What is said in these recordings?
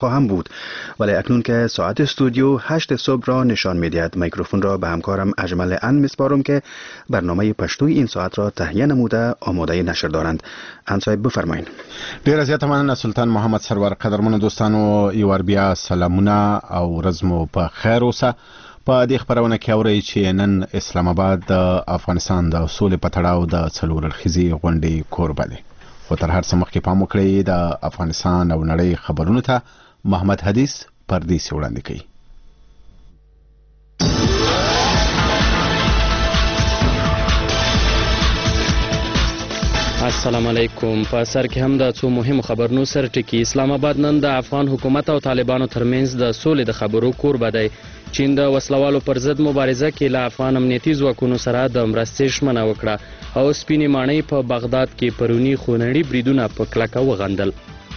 خواهم بود، ولی اکنون که ساعت استودیو 8 صبح را نشان می‌دهد میکروفون را به همکارم اجمل ان میسپارم که برنامه پشتوی این ساعت را تهیه نموده آماده نشر دارند. ان صاحب بفرمایید. ډیر زیاته مننه سلطان محمد سرور. قدرمنو دوستانو، یو بیا سلامونه او ورځ مو په خیر اوسه. په دې خبرونه کې اورئ چې نن اسلام آباد د افغانستان د سولې په تړاو د څلور اړخیزې غونډې کوربه دی. خو تر هر څه مخکې پام وکړئ د افغانستان او نړۍ خبرونو ته محمد حدیث پردیسي وړاندې کوي. السلام علیکم. په سر کې هم د څو مهمو خبرونو سر ټکی. اسلام آباد نن د افغان حکومت او طالبانو ترمنځ د سولې د خبرو کوربه دی. چین د وسلوالو پر ضد مبارزه کې له افغان امنیتي ځواکونو سره د مرستې ژمنه وکړه او سپینې ماڼۍ په بغداد کې پرونی خونړي بریدونه په کلکه وغندل.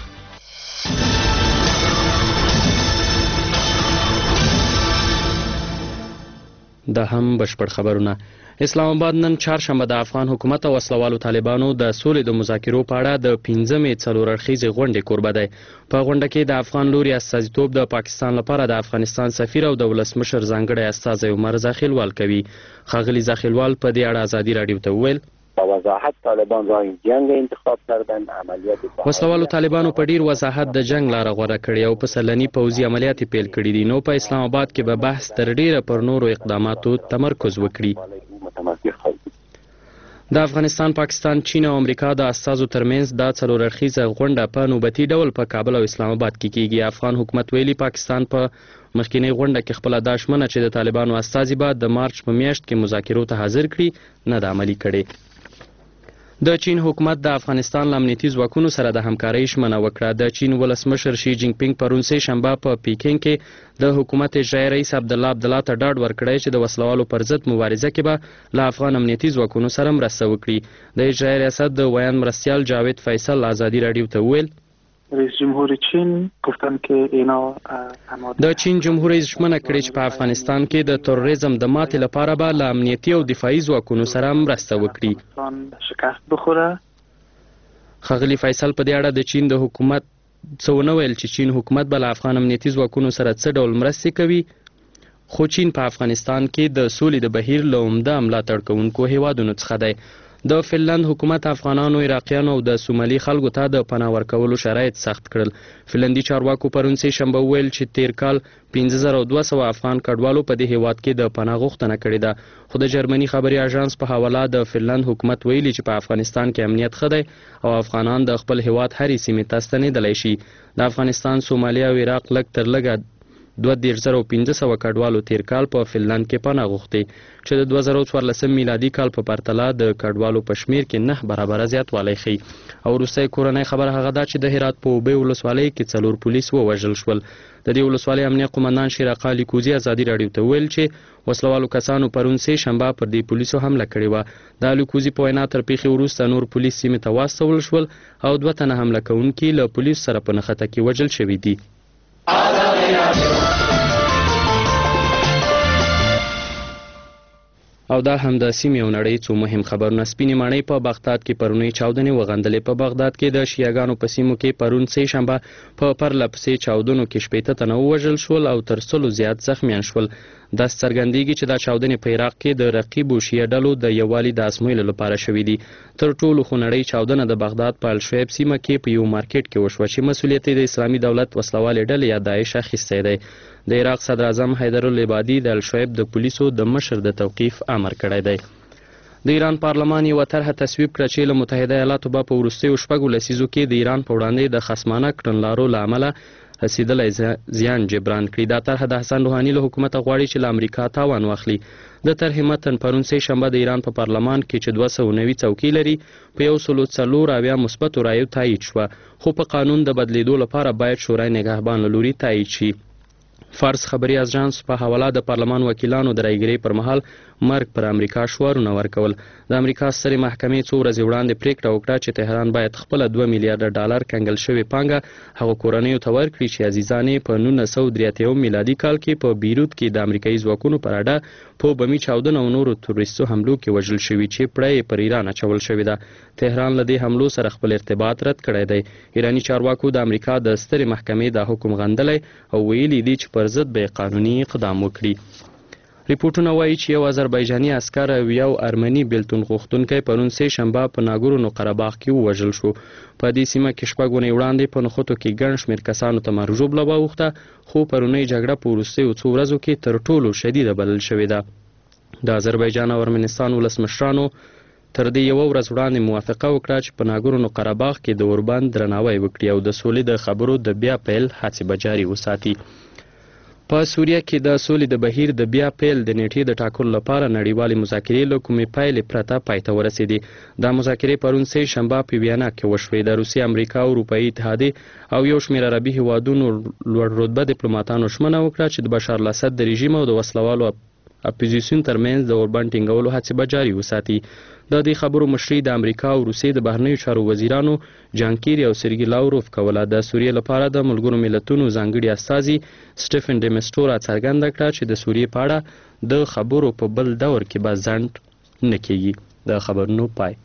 د هم بشپړ خبرونه. اسلام آباد نن چهارشنبه د افغان حکومت او وسلوالو طالبانو د سولې د مذاکرو په اړه د 15مې څلور اړخیزې غونډې کوربه دی. په غونډه کې د افغان لوري استازیتوب د پاکستان لپاره د افغانستان سفیر او د ولسمشر ځانګړی استازی عمر زاخیلوال کوي. ښاغلي زاخیلوال په دې اړه ازادي راډیو ته وویل: با وضاحت طالبان راه جنگ انتخاب کردن. عملیات وسلوالو طالبانو په ډیر وضاحت د جنگ لاره غوره کړې او په سلنی پوځي عملیات پیل کړي دي. نو په اسلام آباد کې به بحث تر ډیره پر نورو اقداماتو تمرکز وکړي. د افغانستان، پاکستان، چین او امریکا د استازو ترمنځ دا څلور اړخیزه غونډه په نوبتي ډول په کابل او اسلام آباد کې کیږي. افغان حکومت ویلي پاکستان په مخکینی غونډه کې خپل دا ژمنه چې د طالبانو استازي به د مارچ په میاشت کې مذاکرو ته حاضر کړي نه د عملي کړي. د چین حکومت د افغانستان له امنیتي ځواکونو سره د همکارۍ ژمنه وکړه. د چین ولسمشر شي جینګ پینګ پرون سه شنبه په پیکینګ کې د حکومت اجرایي رئیس عبدالله ته ډاډ ورکړی چې د وسلوالو پر ضد مبارزه کې به له افغان امنیتي ځواکونو سره مرسته وکړي. د اجرایي ریاست د ویان مرستیال جاوید فیصل ازادي راډیو ته وویل: رئیس جمهور چین گفتن که اینا د چین جمهور رئیس ژمنه کړې چې په افغانستان کې د تروریزم د ماتې لپاره به له امنیتي او دفاعي ځواکونو سره مرسته وکړي. شکست بخوره. ښاغلي فیصل په دې اړه د چین د حکومت څه ونه ویل چې چین حکومت به له افغان امنیتي ځواکونو سره څه ډول مرستې کوي. خو چین په افغانستان کې د سولې د بهیر له عمده ملاتړ کوونکو هیوادونو څخه دی. د فنلند حکومت افغانانو، عراقیانو او د سومالي خلکو ته د پناه ورکولو شرایط سخت کړل. فنلندي چارواکو پرون سه شنبه وویل چې تیر کال 15200 افغان کډوالو په دې هیواد کې د پناه غوښتنه کړې ده. خو د جرمني خبري اژانس په حواله د فنلند حکومت ویلي چې په افغانستان کې امنیت ښه دی او افغانان د خپل هیواد هرې سیمې ته ستنېدلی شي. د افغانستان، سومالیا او عراق لږ تر لږه 2,500 کډوالو تیر کال په فنلند کې پناه غوښتي چې د 2014 میلادي کال په پرتله د کډوالو په شمیر کې 9 برابره زیاتوالی ښیي. او وروستۍ کورنۍ خبره هغه ده چې د هرات په اوبې ولسوالۍ کې 4 پولیس ووژل شول. د دې ولسوالۍ امنیه قومندان شیرعقا لیکوزي ازادي راډیو ته ویل چې وسلوالو کسانو پرون سه شنبه پر دې پولیسو حمله کړې وه. د لیکوزي په وینا تر پیښې وروسته نور پولیس سیمې ته واستول شول او 2 تنه حمله کوونکي له پولیسو سره په نښته کې وژل شوي دي. او دا هم د سیمې او نړۍ څو مهم خبرونه. سپینې ماڼۍ په بغداد کې پرونی چاودنې وغندلې. په بغداد کې د شیعاګانو په سیمو کې پرون سه شنبه په پرله پسې چاودنو کې 80 تنه ووژل شول او تر 100 زیات زخمیان شول. دا څرګندېږي چې دا چاودنې په عراق کې د رقیبو شیعه ډلو د یووالي د ازمویلو لپاره شوې دي. تر ټولو خونړۍ چاودنه د بغداد په الشویب سیمه کې په یو مارکیټ کې وشوه چې مسؤلیت د اسلامي دولت وسلوالې ډلې یا داعش اخیستی دی. د عراق صدر اعظم حیدر العبادي د الشویب د پولیسو د مشر د توقیف امر کړی دی. د ایران پارلمان یوه طرحه تصویب کړه چې له متحده ایالاتو به په وروستیو 4 لسیزو کې د ایران په وړاندې د خصمانه کړنلارو له امله رسیدلی زیان جبران کړي. دا طرحه د حسن روحاني له حکومته غواړي چې له امریکا تاوان واخلي. د طرحې متن پرون سه شنبه د ایران په پارلمان کې چې 290 څوکۍ لري په 140 مثبتو رایو تایید شوه. خو په قانون د بدلیدو لپاره باید شورای نگهبان له لوري تایید شي. فارس خبري اژانس په حواله د پارلمان وکیلانو د رایګرۍ پر مهال مرګ پر امریکا شوارونه ورکول. د امریکا سترې محکمې څو ورځې وړاندې پریکړه وکړه چې تهران باید خپله 2 میلیارډ ډالر کنګل شوې پانګه هغو کورنیو ته ورکړي چې عزیزان یې په 1983 میلادي کال کې په بیروت کې د امریکایي ځواکونو پر اډه په بمي چاودنه او نورو تروریستو حملو کې وژل شوي چې پړه یې پر ایران اچول شوې ده. تهران له دې حملو سره خپل ارتباط رد کړی دی. ایراني چارواکو د امریکا د سترې محکمې دا حکم غندلی او ویلي دي چې پر ضد به قانوني اقدام وکړي. ریپورټونه وایي چې یو آذربایجاني عسکر او یو ارمني بیلتون غوښتونکی پرون سه شنبه په ناګورنو قرهباغ کې ووژل شو. په دې سیمه کې شپږ اونۍ وړاندې په نښتو کې ګڼ شمېر کسانو ته مرژوبله واوښته، خو پرونۍ جګړه په وروستیو څو ورځو کې تر ټولو شدیده بلل شوې ده. د آذربایجان او ارمنستان ولسمشرانو تر دې یوه ورځ وړاندې موافقه وکړه چې په ناګورنو قرهباغ کې د اوربند درناوی وکړي او د سولې د خبرو د بیا پیل هڅې به جاري وساتي. په سوریه کې د سولې د بهیر د بیا پیل د نیټې د ټاکلو لپاره نړیوالې مذاکرې له کومې پایلې پرته پای ته ورسېدې. دا مذاکرې پرون سه شنبه په ویانا کې وشوې. د روسیې، امریکا او اروپایي اتحادیې او یو شمېر عربي هیوادونو لوړ رتبه ډیپلوماتانو ژمنه وکړه چې د بشار الاسد د رژیم او د وسلوالو اپوزیسیون ترمنځ د اوربند ټینګولو هڅې به جاري وساتي. د دې خبرو مشري د امریکا او روسیې د بهرنیو چارو وزیرانو جان کیری او سرګي لاوروف کوله. د سوریې لپاره د ملګرو ملتونو ځانګړي استازي سټیفن ډیمسټورا څرګنده کړه چې د سوریې په اړه د خبرو په بل دور کې به ځنډ نه کیږي. د خبرونو پای.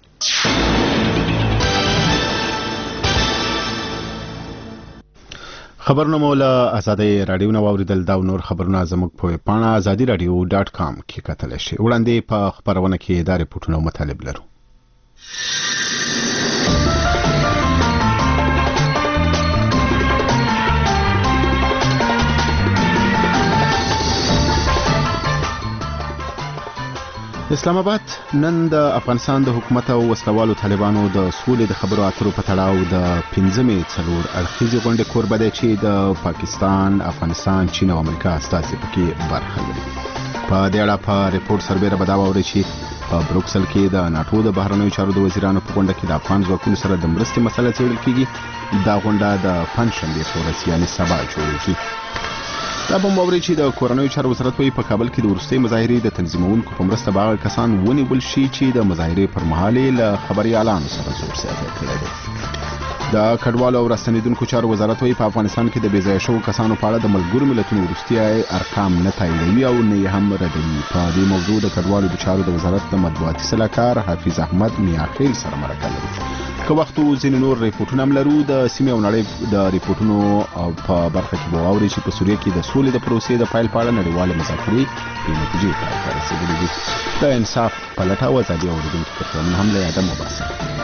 خبرونه مو له ازادي رادیو نه واوریدل. دا نور خبرونه زموږ په ویب پاڼه azadiradio.com کې کتلی شئ. وړاندې په خبرونه کې دا ریپورټونه او مطالب لرو. اسلام آباد نن د افغانستان د حکومت او وسلوالو طالبانو د سولې د خبرو اترو په تړاو د 15مې څلور اړخیزې غونډې کوربه دی چې د پاکستان، افغانستان، چین او امریکا استازي پکې برخه لري. په دې اړه په ریپورت سربیره به دا واورئ چې په بروکسل کې د ناټو د بهرنیو چارو د وزیرانو په غونډه کې د افغان ځواکونو سره د مرستې مسله څېړل کېږي. دا غونډه د پنجشنبې په ورځ یعنې سبا جوړېږي. دا به واورئ چې د کورنیو چارو وزارت وایي په کابل کې د وروستۍ مظاهرې د تنظیمونکو په مرسته به هغه کسان ونیول شي چې د مظاهرې پر مهال یې له خبریالانو سره زور زیاتی کړی دی. د کډوالو او راستنېدونکو چارو وزارت وایي په افغانستان کې د بېځایه شوو کسانو په اړه د ملګرو ملتونو وروستي ارقام نه تاییدوي او نه یې هم ردوي. په دې موضوع د کډوالو د چارو د وزارت د مطبوعاتي سلاکار حافظ احمد میاخیل سره مرکه لرو. که وخت ځینې نور ریپورټونه هم لرو. د سیمې او نړۍ د ریپورټونو په برخه کې به واورئ چې په سوریه کې د سولې د پروسې د پیل په اړه نړیوالې مذاکرې بې نتیجې پای ته رسېدلې دي. د انصاف په لټه او ازادي اورېدونکي پروګرامونه هم له یاده مباسي.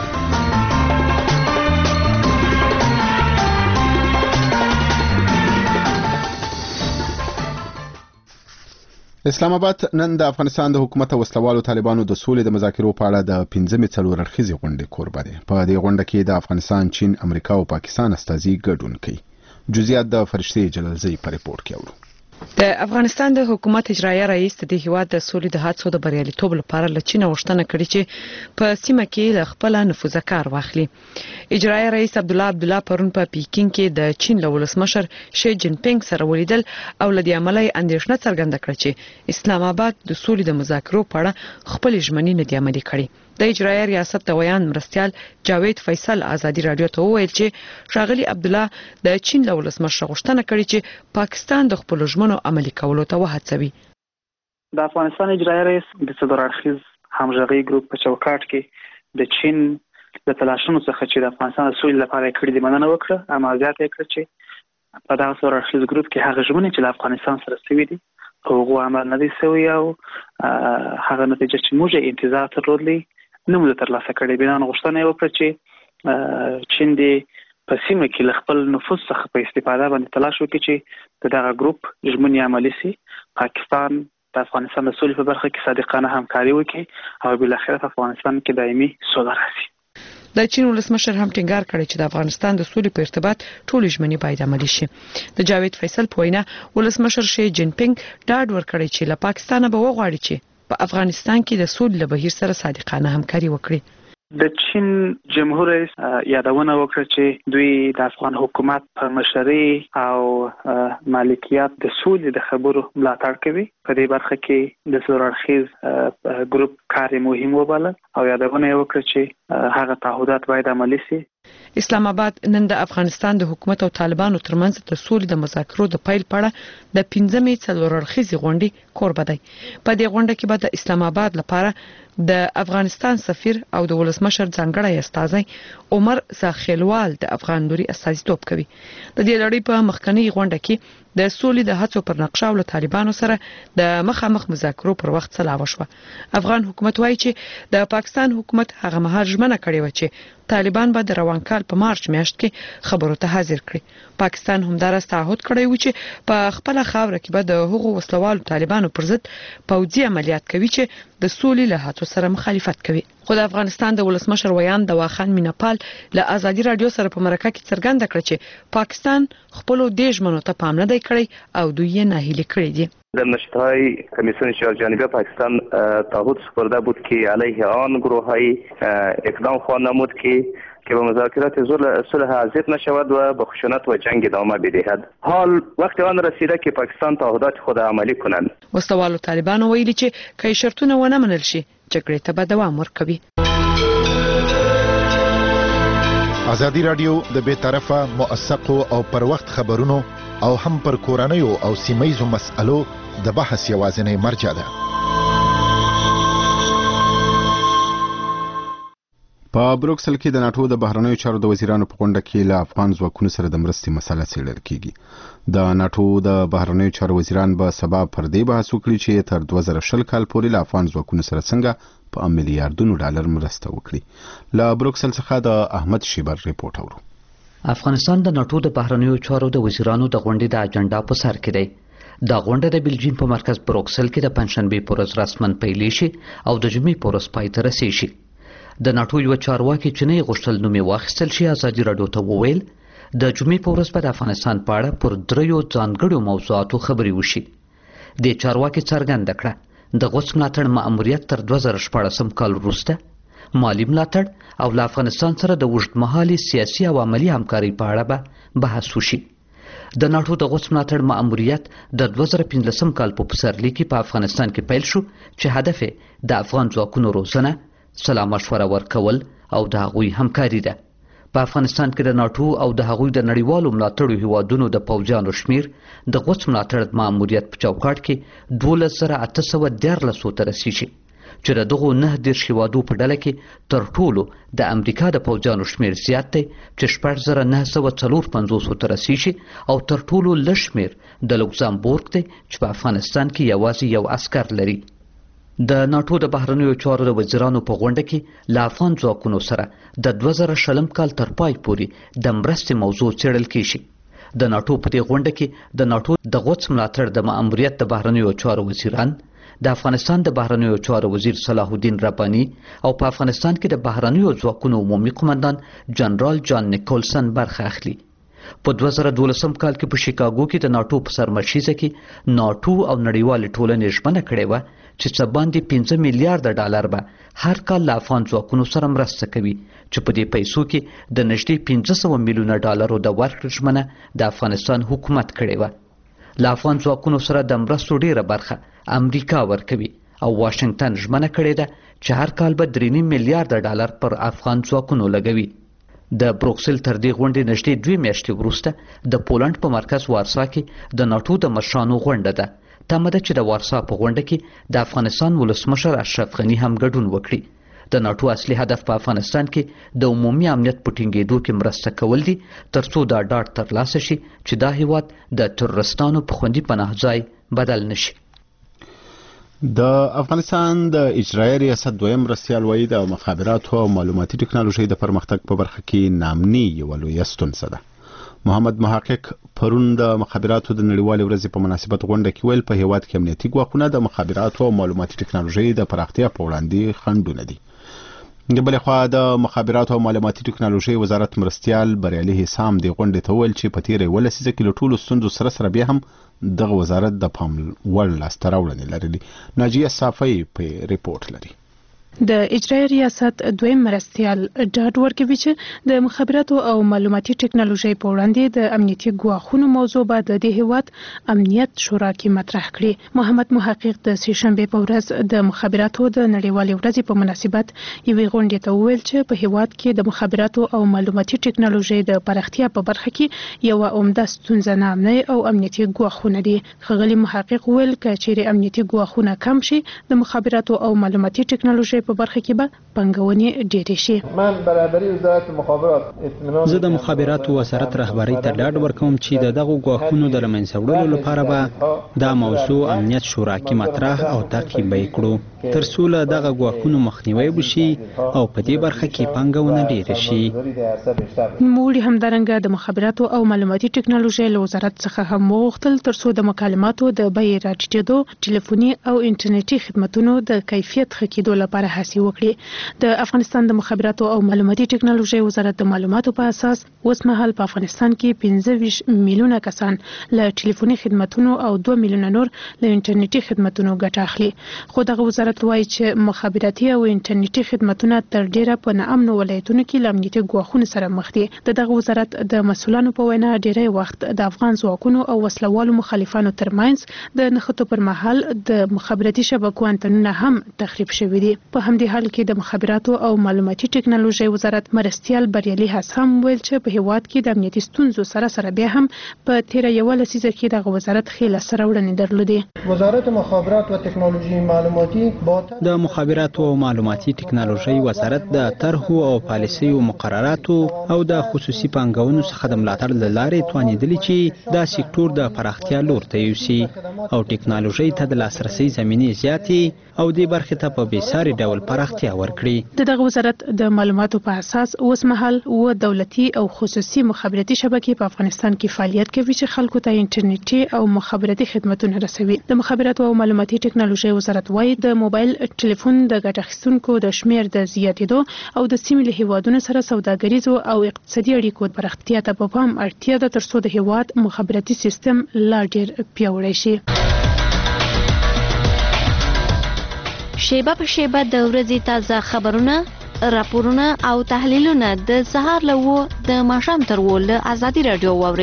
اسلام آباد نن د افغانستان د حکومت او وسلوالو طالبانو د سولې د مذاکرو په اړه د 15مې څلور اړخیزې غونډې کوربه دی. په دې غونډه کې د افغانستان، چین، امریکا او پاکستان استازي ګډون کوي. جزئیات د فرشتي جلالزی په ریپورت کې اورو. د افغانستان د حکومت اجرایه رئیس د هیواد د سولې د هڅو د بریالیتوب لپاره له چین غوښتنه کړې چې په سیمه کې له خپل نفوذ کار واخلي. اجرایه رئیس عبدالله پرون په پیکینګ کې د چین له ولسمشر شي جین پینګ سره ولیدل او له دې عملي اندېښنه څرګنده کړه چې اسلام آباد د سولې د مذاکرو په اړه خپل ژمنې نه دي عملي کړې. د اجرایه ریاست د ویان مرستیال جاوید فیصل ازادي رادیو ته وویل چې ښاغلي عبدالله د چین له ولسمشر غوښتنه کړې چې پاکستان د خپل ژمنو عملي کولو ته وهڅوي. د افغانستان اجرایه رئیس د څلور اړخیز همغږي ګروپ په چوکاټ کې د چین د تلاشونو څخه چې د افغانستان د سولې لپاره کړې دي مننه وکړه. اما زیاته یې کړه چې په دغه څلور اړخیز ګروپ کې هغه ژمنې چې له افغانستان سره شوي دي هغه عمل نه دي شوی او هغه نتیجه چې موږ انتظار درلودلی نه مو ترلاسه کړې. بنا غوښتنه یې وکړه چې چین دې په سیمه کې له خپل نفوذ څخه په استفاده باندې تلاش وکړي چې دغه ګروپ ژمنې عملي شي. پاکستان د افغانستان د سولې په برخه کې صادقانه همکاري وکړي او بالاخره په افغانستان کې دایمي سوله راشي. د چین ولسمشر هم ټینګار کړی چې د افغانستان د سولې په ارتباط ټول ژمنې باید عملي شي. د جاوید فیصل په وینا ولسمشر شي جین پینګ ډاډ ورکړی چې له پاکستان به وغواړي چې په افغانستان کې د سولې له بهیر سره صادقانه همکاري وکړي. د چین جمهور رئیس یادونه وکړه چې دوی د افغان حکومت په مشرۍ او مالکیت د سولې د خبرو ملاتړ کوي. په دې برخه کې د څلور اړخیز ګروپ کار مهم وباله او یادونه وکړه چې هغه تعهدات باید عملي شي. اسلام آباد نن د افغانستان د حکومت او طالبانو ترمنځ د سولې د مذاکرو د پیل پړه د 15مې څلور اړخیزې غونډې کوربه دی. په دې غونډه کې به د اسلام آباد لپاره د افغانستان سفیر او د ولسمشر ځانګړی استازی عمر زاخیلوال د افغان لوري استازیتوب کوي. د دې لړۍ په مخکنی غونډه کې د سولې د هڅو پر نقشه او طالبانو سره د مخامخ مذاکرو پر وخت سلا وشوه. افغان حکومت وایي چې د پاکستان حکومت هغه مهال ژمنه کړې و چې طالبان به د روان کال په مارچ میاشت کې خبرو ته حاضر کړي. پاکستان همدارس تعهد کړی و چې په خپل خاوره کې به د هغو وسلوالو طالبانو پر ضد پوځي عملیات کوي چې د سولې له هڅو سره مخالفت کوي. خو د افغانستان د ولسمشر ویان دواخان میناپال له ازادي رادیو سره په مرکه کې څرګنده کړ چې پاکستان خپل د ژمنو ته پام نه دی کړی او دوی یې ناهیلي کړی دي. در نشست‌های کمیسیون شورجانبی پاکستان تعهد سپرده بود که علیه آن گروه‌های اقدام خواهد نمود که به مذاکرات صلح حاضر نشود و به خشونت و جنگ ادامه بدهد. حال وقت آن رسیده که پاکستان تعهدات خود عملی کنند. وسلوالو طالبانو ویلي چې کای شرطونه ونه منل شي جګړې ته به دوام ورکوي. ازادي رادیو د بې طرفه موثقو او پر وخت خبرونو او هم پر کورنیو او سیمایزو مسألو د بحث یوازینی مرجع ده. په بروکسل کې د ناتو د بهرنیو چارو د وزیرانو په غونډه کې له افغان ځواکونو سره د مرستې مسله څېړل کیږي. د ناتو د بهرنیو چارو وزیران به سبا پر دې بحث وکړي چې تر 2020 کال پورې له افغان ځواکونو سره څنګه په میلیارډونو ډالر مرسته وکړي. له بروکسل څخه د احمد شیبر ریپورت اورو. افغانستان د ناتو د بهرنیو چارو د وزیرانو د غونډې د اجنډا په سر کې دی. دا غونډه د بلجیم په مرکز بروکسل کې د پنځشنبه په ورځ رسمن پیلې شي او د جمعې په ورځ پای ته رسیږي. د ناتو یو چارواکي چې نه غوښتل نوم یې واخیستل شي ازادي رادیو ته وویل د جمعې په ورځ به د افغانستان په اړه پر دریو ځانګړو موضوعاتو خبرې وشي. د چارواکي څرګنده کړه د غوڅ ملاتړ مأموریت تر 2014 کال وروسته مالی ملاتړ او له افغانستان سره د اوږدمهالې سیاسي او عملی همکارۍ په اړه به بحث وشي. د ناتو د غوڅ ملاتړ مأموریت د 2015 کال په پسرلي کې په افغانستان کې پیل شو چې هدف یې د افغان ځواکونو روزنه، سلا مشوره ورکول او د هغوی همکاري ده. په افغانستان کې د ناتو او د هغوی د نړیوالو ملاتړو هیوادونو د پوځیانو شمیر د غوڅ ملاتړ مأموریت په چوکاټ کې 12813 ته رسیږي چې د دغو 19 هیوادو په ډله کې تر ټولو د امریکا د پوځیانو شمیر زیات دی چې 14954 ته رسیږي او تر ټولو لږ شمیر د لوکزامبورګ دی چې په افغانستان کې یوازې یو عسکر لري. د ناتو د بهرنیو چارو د وزیرانو په غونډه کې له افغان ځواکونو سره د 2020 کال تر پای پورې د مرستې موضوع څېړل کیږي. د ناتو په دې غونډه کې د ناتو د غوڅ ملاتړ د مأموریت د بهرنیو چارو وزیران، د افغانستان د بهرنیو چارو وزیر صلاح الدین رباني او په افغانستان کې د بهرنیو ځواکونو عمومي قومندان جنرال جان نیکولسن برخه اخلي. په 2012 کال کې په شیکاګو کې د ناتو په سرمشیزه کې ناتو او نړیوال ټولنې ژمنه کړې و چې څه باندې 15 میلیارډ ډالر به هر کال له افغان ځواکونو سره مرسته کوي چې په دې پیسو کې د نږدې 500 میلیونه ډالرو د ورکړې ژمنه د افغانستان حکومت کړې و. له افغان ځواکونو سره د مرستو ډیره برخه امریکا ورکوي او واشنگټن ژمنه کړې ده چې هر کال به 3 میلیارډ ډالر پر افغان ځواکونو لګوي. د بروکسل تر دې غونډې نږدې 2 میاشتې وروسته د پولند په مرکز وارسا کې د ناتو د مشرانو غونډه ده. تمه ده چې د وارسا په غونډه کې د افغانستان ولسمشر اشرف غني هم ګډون وکړي. د ناتو اصلي هدف په افغانستان کې د عمومي امنیت په ټینګېدو کې مرسته کول دي ترڅو دا ډاډ ترلاسه شي چې دا هیواد د ترورستانو په خوندي پناه ځای بدل نشي. د افغانستان د اجرایي ریاست دویم مرستیال وایي د مخابراتو او معلوماتي ټکنالوژۍ د پرمختګ په برخه کې نامني یوه لویه ستونزه ده. محمد محقق پرون د مخابراتو د نړیوالې ورځې په مناسبت غونډه کې ویل په هیواد کې امنیتي ګواښونه د مخابراتو او معلوماتي ټکنالوژۍ د پراختیا په وړاندې خنډونه دي. د بلې خوا د مخابراتو او معلوماتي ټکنالوژۍ وزارت مرستیال بریالي حسام د غونډې ته ویل چې په تیره 1 لسیزه کې له ټولو ستونزو سره بیا هم دغه وزارت د پام وړ لاسته راوړنې لرلې. ناجیه صافی په ریپورت لري. د اجرایي ریاست دویم مرستیال ډاډ ورکوي چې د مخابراتو او معلوماتي ټکنالوژي په وړاندې د امنیتي ګواښونو موضوع به د هیواد امنیت شورا کې مطرح کړي. محمد محقق د سهشنبه په ورځ د مخابراتو د نړیوالې ورځې په مناسبت یوې غونډې ته وویل چې په هیواد کې د مخابراتو او معلوماتي ټکنالوژي د پراختیا په برخه کې یو عمده ستونزه نامنۍ او امنیتي ګواښونه دي. ښاغلي محقق وویل چې چیرې امنیتي ګواښونه کم شي د مخابراتو او معلوماتي ټکنالوژي په برخه کې به پنګونې ډېرې شي. من برابري وزارت مخابرات زه د مخابراتو وزارت رهبری ته ډاډ ورکوم چې د دغو ګواښونو د لمنځه وړلو لپاره به دا موضوع امنیت شورا کې مطرح او تعقیب کړو تر څو له دغه ګواښونو مخنیوي وشي او په دې برخه کې پنګونه ډېره شي. موږ همدارنګه د مخابراتو او معلوماتي ټکنالوژي له وزارت څخه هم وغوښتل تر څو د مکالماتو د بیې راټیټېدو، ټلیفوني او انټرنیټي خدماتونو د کیفیت ښه کېدو لپاره هڅې وکړي. د افغانستان د مخابراتو او معلوماتي ټکنالوژي وزارت د معلوماتو په اساس اوس مهال په افغانستان کې 15 میلیونه کسان له ټلیفوني خدماتونو او 2 میلیونه نور له انټرنیټي خدماتونو ګټه اخلي. خو دغه وزارت وایي چې مخابراتي او انټرنیټي خدماتونه تر ډیره په ناامنو ولایتونو کې له امنیتي ګواښونو سره مخ دي. دغه وزارت د مسؤلانو په وینا ډیری وخت د افغان ځواکونو او وسلوالو مخالفانو ترمنځ د نښتو پر مهال د مخابراتي شبکو انتنونه هم تخریب شوي دي. په همدې حال کې د مخابراتو او معلوماتي ټکنالوژي وزارت مرستیال بریالي حس هم ویل چې په هیواد کې د امنیتي ستونزو سره بیا هم په تیر یو لسیزه کې د وزارت خېله سره وړاندې درلودې. وزارت مخابرات و تکنولوژي معلوماتي د مخابراتو او معلوماتي ټکنالوژي وزارت د طرحو او پالیسیو مقرراتو او د خصوصي پانګونو څخه د ملاتړ له لارې توانیدلی چې دا سکتور د پراختیا لور ته یوسي او ټکنالوژي ته د لاسرسي زمینې زیاتې او دې برخې ته په بېساري ډول پراختیا ورکړي. دغه وزارت د معلوماتو په اساس اوس مهال و دولتي او خصوصي مخابراتي شبکې په افغانستان کې فعالیت کوي چې خلکو ته انټرنیټي او مخابراتي خدماتونه رسوي. د مخابراتو او معلوماتي ټکنالوژي وزارت وايي د موبایل ټلیفون د ګټه اخیستونکو د شمیر د زیاتېدو او د سیمې له هیوادونو سره سوداګریزو او اقتصادي اړیکو پراختیا ته په پام اړتیا ده تر څو د هیواد مخابراتي سیستم لا ډېر پیاوړی شي. شیبه په شیبه د ورځې تازه خبرونه، راپورونه او تحلیلونه د سهار له 9 د ماښام تر 10 له ازادي رادیو واوري.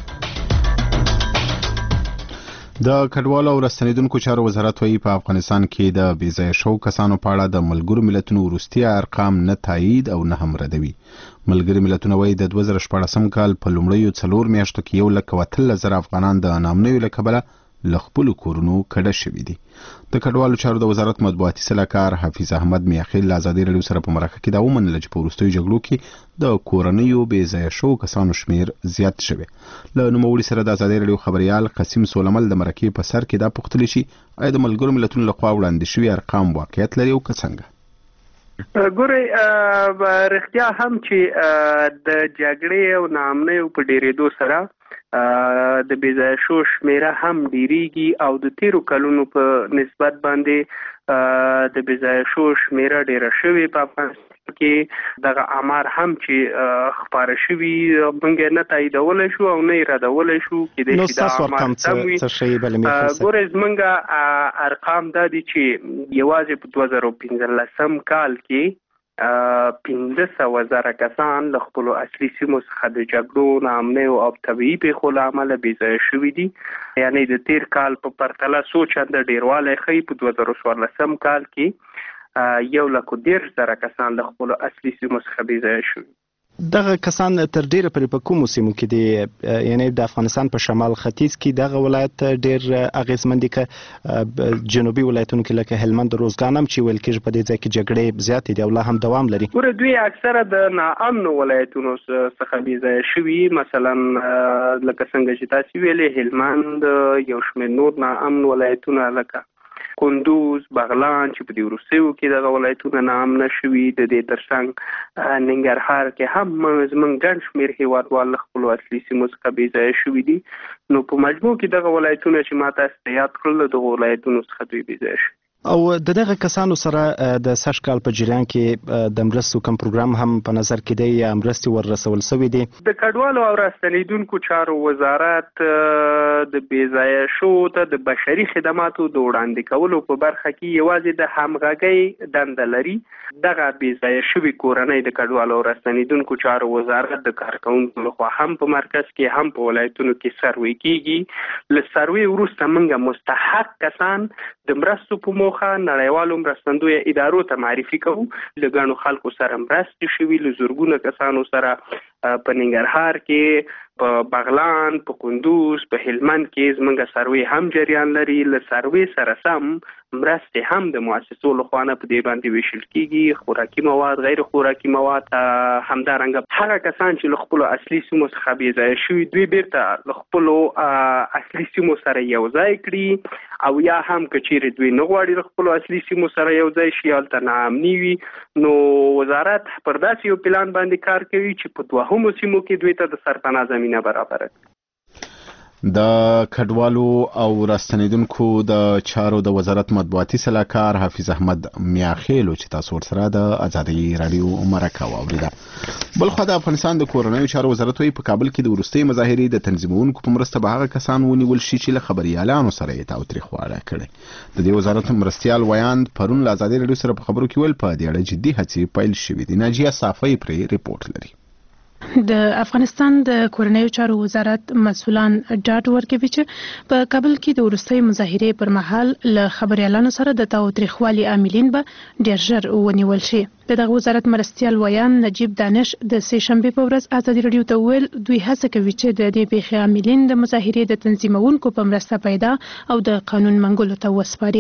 د کډوالو او راستنیدونکو چارو وزارت وايي په افغانستان کې د بې ځایه شوو کسانو په اړه د ملګرو ملتونو وروستي ارقام نه تایید او نه هم ردوي. ملګري ملتونه وايي د 2014 کال په لومړیو 4 میاشتو کې 1,13,000 افغانان د ناامنیو له کبله له خپلو کورونو کډه شوي دي. د کډوالو چارو د وزارت مطبوعاتي سلاکار حفیظ احمد میاخیل له ازادي رادیو سره په مرکه کې دا ومنله چې په وروستیو جګړو کې د کورنیو بې ځایه شوو کسانو شمیر زیات شوی. له نوموړي سره د ازادي رادیو خبريال قاسم سولمل د مرکې په سر کې دا پوښتنه شي آیا د ملګرو ملتونو لخوا وړاندې شوي ارقام واقعیت لري او که څنګه؟ ګورئ رښتیا هم چې د جګړې او ناامنیو په ډېرېدو سره د بې ځایه شوو شمیره هم ډیریږي او د تیرو کلونو په نسبت باندې د بې ځایه شوو شمیره ډیره شوې په افغانستان کې. دغه آمار هم چې خپاره شوي موږ نه تاییدولی شو او نه یې ردولی شو. نو ستاسو ارقام څه شی بلې ګورئ زموږ ارقام دا دي چې یوازې په 2015 کال کې 15,000 کسان له خپلو اصلي سیمو څخه د جګړو، ناامنیو او طبیعي پیښو له امله بې ځایه شوي دي. یعنی د تیر کال په پرتله څو چنده ډیروالی ښیي. په 2014 کال کې 1,10,000 کسان له خپلو اصلي سیمو څخه بې ځایه شوي. دغه کسان تر ډیره پرې په کومو سیمو کې دي؟ یعنی د افغانستان په شمال ختیځ کې دغه ولایت ډیر اغیزمن دي که جنوبي ولایتونو کې لکه هلمند، روزګان هم چې ویل کېږي په دې ځای کې جګړې زیاتې دي او لا هم دوام لري؟ ګوره دوی اکثره د ناامنو ولایتونو څخه بې ځایه شوي. مثلا لکه څنګه چې تاسې ویلې هلمند، یو شمېر نور ناامن ولایتونه لکه کندوز، بغلان چې په دې وروستیو کې دغه ولایتونه ناامنه شوي. د دې ترڅنګ ننګرهار کې هم زموږ ګڼ شمېر هیوادوال له خپلو اصلي سیمو څخه بې ځایه شوي دي. نو په مجموع کې دغه ولایتونه چې ما تاسو ته یاد کړل دغه ولایتونو څخه دوی بې ځایه شوي. او دغه کسانو سره د سږ کال په جریان کې د مرستو کوم پروګرام هم په نظر کې دی یا مرستې ورسول شوې دي؟ د کډوالو او راستنیدونکو چارو وزارت د بیځایه شو ته د بشري خدماتو د وړاندې کولو په برخه کې یوازې د همغږۍ دنده لري. دغه بیځایه شوي کورنۍ د کډوالو او راستنیدونکو چارو وزارت د کارکونکو لخوا هم په مرکز کې هم په ولایتونو کې سروې کیږي. له سروې وروسته موږ مستحق کسان د مرستو په موخه نړیوالو مرستندویه ادارو ته معرفي کوو. له ګڼو خلکو سره مرستې شوي، له زرګونو کسانو سره په ننګرهار کې، په بغلان، په کندوز، په هلمند کې زموږ سروې هم جریان لري. له سروې سره سم مرستې هم د مؤسسو لخوا نه په دې باندې ویشل کیږي، خوراکي مواد، غیر خوراکي مواد. همدارنګه هغه کسان چې له خپلو اصلي سیمو څخه بېځایه شوي دوی بیرته له خپلو اصلي سیمو سره یو ځای کړي، او یا هم که چیرې دوی نه غواړي له خپلو اصلي سیمو سره یو ځای شي، هلته ناامني وي، نو وزارت پر داسې یو پلان باندې کار کوي چې په دوهمو سیمو کې دوی ته د سرپناه زمینه برابره کړي. د کډوالو او راستنیدونکو د چارو د وزارت مطبوعاتي سلاکار حافظ احمد میاخیلو چې تاسو ورسره د ازادي رادیو مرکه واوریده. بلخو د افغانستان د کورنیو چارو وزارت په کابل کې د وروستۍ مظاهرې د تنظیمونکو په مرسته به هغه کسان ونیول شي چې له خبريالانو سره یې تاوتریخواړه کړي. د دې وزارت مرستيال ویاند پرون له ازادي رادیو سره په خبرو کې ول په دې اړه جدي هڅې پیل شوې دي. ناجیه صافی پرې ریپورت لري. د افغانستان د کورنیو چارو وزارت مسؤلان ډاډ ورکوي چې په کابل کې د وروستۍ مظاهرې پر مهال له خبريالانو سره د تاوتریخوالي عاملین به ډېر ژر ونیول شي. دغه وزارت مرستيال ویان نجیب دانش د سه شنبه په ورځ ازادي رادیو ته ویل دوی هڅه کوي چې د دې پیښې عاملین د مظاهرې د تنظیمونکو په مرسته پیدا او د قانون منګولو ته وسپاري.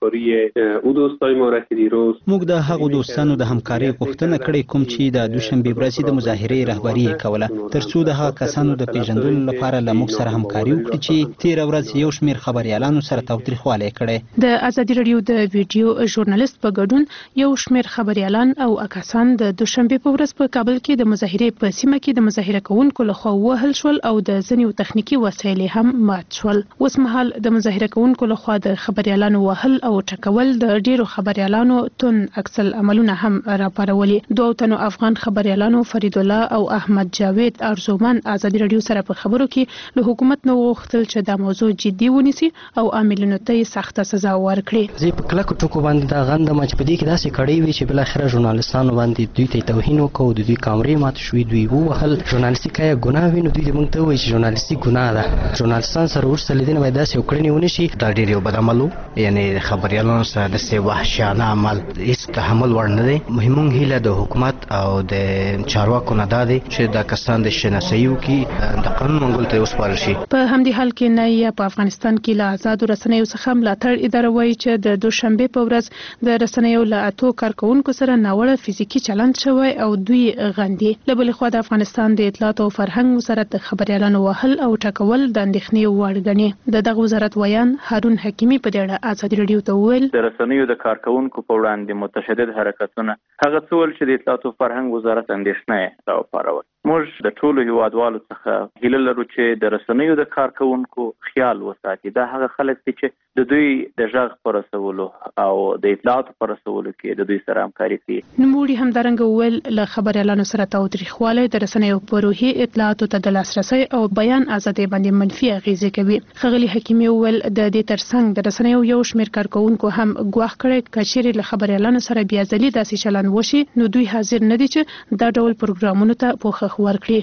موږ د هغو دوستانو د همکارۍ غوښتنه کړې کوم چې د دوشنبه ورځې د مظاهرې رهبري کوله، ترڅو د هغه کسانو د پیژندلو لپاره له موږ سره همکاري وکړي چې تیر ورځ یو شمېر خبريالانو سره تاوتریخوالی کړی. د ازادي رادیو د ویډیو ژورنالیست په ګډون یو شمېر خبريالان او اکاسان د دوشنبه په ورځ په کابل کې د مظاهرې په سیمه کې د مظاهره کوونکو لخوا وهل شول او د ځینو تخنیکی وسایل هم مات شول. اوس مهال د مظاهره کوونکو لخوا د خبريالانو وهل او ټکول د ډیرو خبريالانو تون عکسل عملونه هم راپارولي. دوه تنو افغان خبريالانو فرید الله او احمد جاوید ارزومن ازادي رادیو سره په خبرو کې له حکومت نو غوښتل چې دا موضوع جدي ونیسي او عاملینو ته سخته سزا ورکړي. زه په کلکو ټکو باندې دا غندم چې په دې کې داسې کړي وي چې بل اخر ژورنالستانو باندې دوی ته توهین وکړو، د دوی کامرې مات شوې، دوی ووهل. ژورنالیستیک یا ګناه وي نو دوی موږ ته وایي چې ژورنالیستیک ګناه ده. ژورنالیستان سره ورسره لیدنه باید داسې وکړنې ونه شي. دا ډېر یو بد عمل و، یعنی خبریالانو سره داسې وحشیانه عمل هېڅ تحمل وړ نه دی. مونږ هیله د حکومت او د چارواکو نه دا دی چې دا کسان د شناسایي وکړي، د قانون منګول ته وسپارل شي. په همدې حال کې نه په افغانستان کې له آزادو رسنیو څخه ملاتړ اداره وایي چې د دوشنبه په ورځ د رسنیو له اتو کارکونکو سره ناوړه فزیکی چلند شوی او دوی غندي. له بلې خوا د افغانستان د اطلاعات او فرهنګ وزارت د خبريالانو وهل او ټکول د اندېښنې وړ ګڼي. دغه وزارت ویان هارون حکیمي په دې اړه ازادي رادیو ته وویل د رسنیو د کارکونکو په وړاندې متشدد حرکتونه هغه څه ول چې د اطلاعات او فرهنګ وزارت اندېښنه راوپارول. موږ د ټولو هیوادوالو څخه هیله لرو چې د رسنیو د کارکونکو خیال وساتي. دا هغه خلک دي چې د دوی د غږ پر رسولو او د اطلاعات پر رسولو کې د دوی سره همکاري کوي. نوموړي همدارنګه وویل له خبريالانو سره تاوتریخوالی د رسنیو په روحي اطلاعاتو ته د لاسرسي او بیان ازادۍ باندې منفي اغیزې کوي. ښاغلي حکیمي وویل د دې ترڅنګ د رسنیو یو شمېر کارکونکو هم ګواښ کړی که چیرې له خبريالانو سره بیا ځلي داسې چلند وشي نو دوی حاضر نه دي چې دا ډول پروګرامونو ته پوښښ ورکړي.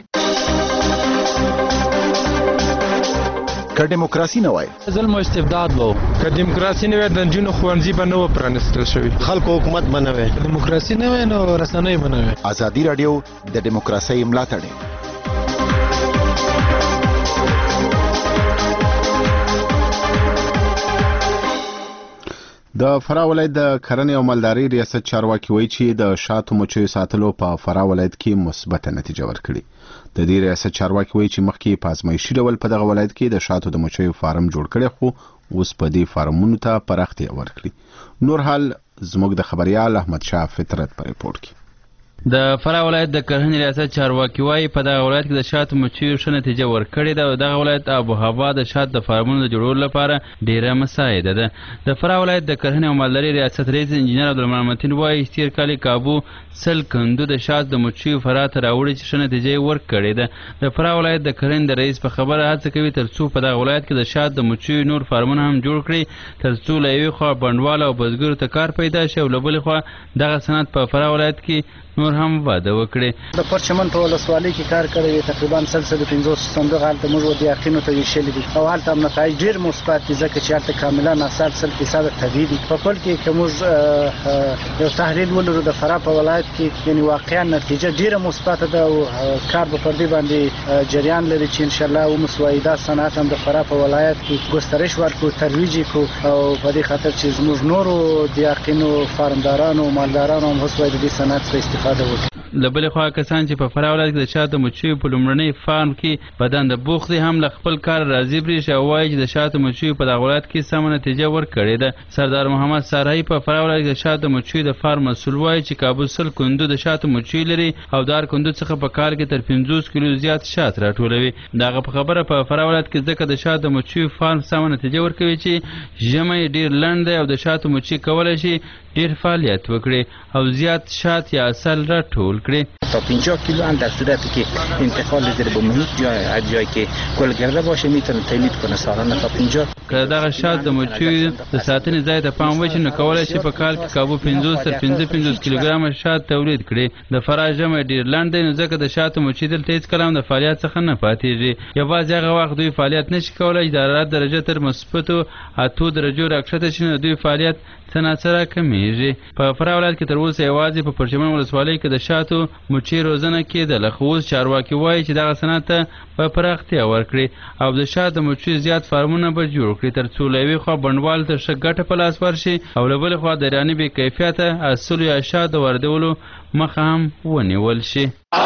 که دیموکراسي نه وای ظلم او استبداد وو، که دیموکراسي نه وای د جنونو خوانځي به نه و پرانستل شوی، خلکو حکومت به نه وای، دیموکراسي نه وای نو رسنۍ به نه وای. ازادي رادیو د دیموکراسي ملاتړ. د فراه ولایت د کرنې او مالدارۍ ریاست چارواکي وایي چې د شاتو مچیو ساتلو په فراه ولایت کې مثبته نتیجه ورکړي. د دې ریاست چارواکي وایي چې مخکې په ازمایشي ډول په دغه ولایت کې د شاتو د مچیو فارم جوړ کړي، خو اوس په دې فارمونو ته پراختیا ورکړي. نور حال زموږ د خبريال احمد شاه فطرت په ریپورت کې. د فراه ولایت د کرهنې ریاست چارواکي وایي په دغه ولایت کې د شاتو مچیو ښه نتیجه ورکړې ده او دغه ولایت آب و هوا د شاتو د فارمونو د جوړولو لپاره ډیره مساعده ده. د فراه ولایت د کرهنې او مالدارۍ ریاست رئیس انجینر عبدالرحمن متین وایي چې تېر کال کابو 100 کندو د شاتو د مچیو فراه ته راوړي چې ښه نتیجه یې ورکړې ده. د فراه ولایت د کرهنې د رئیس په خبره هڅه کوي تر څو په دغه ولایت کې د شاتو د مچیو نور فارمونه هم جوړ کړي تر څو له یوې خوا بڼوال او بزګرو ته کار پیدا شي او له بلې خوا دغه صنعت په فراه ولایت کې نور هم واده وکړي. د پرچمن په ولسوالۍ کې کار کړی دی تقریبا 350 صندوق هلته موږ ودې یقینو ته ویشلي دي او هلته هم نتایج ډېر مثبت دي ځکه چې هلته کاملا 100% طبیعي دي. په کل کې که موږ یو تحلیل ولرو د فراه په ولایت کې یعنې واقعا نتیجه ډېره مثبته ده او کار به پر دې باندې جریان لري چې انشاءالله وموسوایي دا صنعت هم د فراه په ولایت کې ګسترش ورکړو ترویج یې کړو او په دې خاطر چې زموږ نورو د یقینو فارمدارانو او مالدارانو هم هوسوایي د دې صنعت څخه استفاده له بلې خوا کسان چې په فراه ولایت کې د شاتو مچیو په لومړني فارم کې په دنده بوخت دي هم له خپل کار راضي برېښي او وایي چې د شاتو مچیو په دغه ولایت کې سمه نتیجه ورکړې ده. سردار محمد سارهی په فراه ولایت کې د شاتو مچیو د فارم مسؤل وایي چې کابو 100 کندو د شاتو مچیو لري او د هر کندو څخه په کال کې تر 50 کیلو زیات شات راټولوي. دغه په خبره په فراه ولایت کې ځکه د شاتو مچیو فارم سمه نتیجه ورکوي چې ژمی ډېر لنډ دی او د شاتو مچي کولی شي ډېر فعالیت وکړي او زیات شات یا عسل راټول کړي. تا 50 کیلو هم در صورتی که انتقال زیر به محیط جایی که گلگرده باشه میتونه تولید کنه سالانه تا 50. که دغه شات د مچیو د ساتنې ځای ته پام وشي نو کولی شي په کال کې کابو 50 تر 55 کیلوګرامه شات تولید کړي. د فراه ژمی ډېر لنډ دی نو ځکه د شاتو مچي دلته هېڅکله هم د فعالیت څخه نه پاتېږي. یوازې هغه وخت دوی فعالیت نشي کولی چې د حرارت درجه تر مثبتو 8 درجو راکښته شي نو دوی فعالیت څه ناڅه راکمیږي. په فراه ولایت کې تر اوسه یوازې په پرچمن ولسوالۍ کې د شاتو مچۍ روزنه کېدله خو اوس چارواکي وایي چې دغه صنعت ته به پراختیا ورکړي او د شاتو مچۍ زیات فارمونه به جوړ کړي تر څو له یوې خوا بڼوال ته ښه ګټه په لاس ورشي او له بلې خوا د ایراني بې کیفیته اصلو یا شاتو واردولو مخه هم ونیول شي.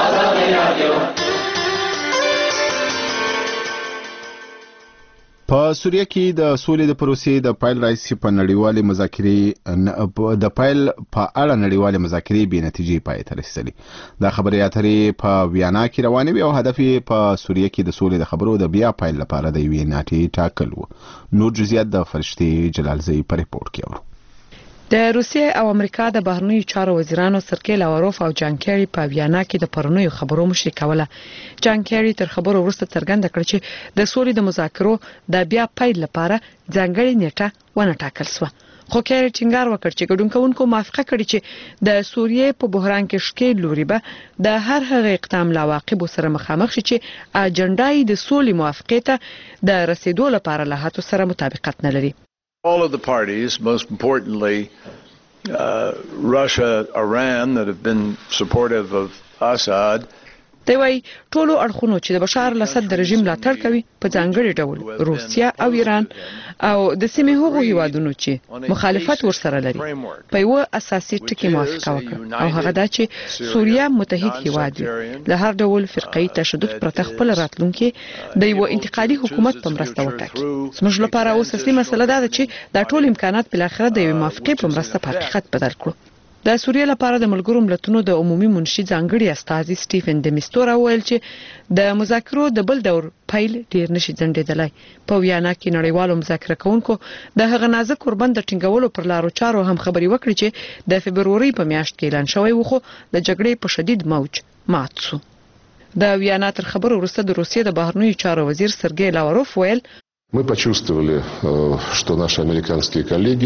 په سوریه کې د سولې د پروسې د پایل رئیسي په نړیوالې مذاکرې د پایل په اړه نړیوالې مذاکرې بې نتیجې پای ته رسېدلې. دا خبرې اترې په ویانا کې روانې وي او هدف یې په سوریه کې د سولې د خبرو د بیا پایل لپاره د یوې ناټې ټاکل و. نور جزئیات د فرشتې جلالزی په ریپورت کې اورو. د روسیې او امریکا د بهرنیو چارو وزیرانو سرکې لاوروف او جان کیری په ویانا کې د پرونیو خبرو مشري کوله. جان کیری تر خبرو وروسته څرګنده کړ چې د سولې د مذاکرو د بیا پیل لپاره ځانګړې نیټه ونه ټاکل شوه. خو کیری ټینګار وکړ چې ګډون کوونکو موافقه کړې چې د سوریې په بحران کې ښکېل لوري به د هر هغه اقدام له عواقبو سره مخامخ شي چې اجنډا یې د سولې موافقې ته د رسیدو لپاره له هڅو سره مطابقت نه لري. All of the parties, most importantly Russia, Iran, that have been supportive of Assad, دی وایي ټولو اړخونو چې د بشار الاسد د رژیم ملاتړ کوي په ځانګړي ډول روسیا او ایران او د سیمې هغو هیوادونو چې مخالفت ورسره لري په یو اساسي ټکي موافقه وکړه او هغه دا چې سوریه متحد هیواد وي له هر ډول فرقي تشدد پرته خپل راتلونکي د یو انتقالي حکومت په مرسته وټاکي. زموږ لپاره اوس اصلي مسله دا ده چې دا ټول امکانات بل اخر د یو موافقه په مرسته په حقیقت بدل کړو. د سوریه لپاره د ملګرو ملتونو د عمومي منشي ځانګړي استازي سټیفن دمیستورا ویل چې د مذاکرو د بل دور پیل ډیر نشي ځنډېدلی. په ویانا کې نړیوالو مذاکره کوونکو د هغه نازک قربان د ټینګولو پر لارو چارو هم خبري وکړي چې د فبروري په میاشت کې اعلان شوی و خو د جګړې په شدید موج مات شو. د ویانا تر خبرو وروسته د روسیې د بهرنیو چارو وزیر سرګی لاوروف ویل Мы почувствовали, что наши американские коллеги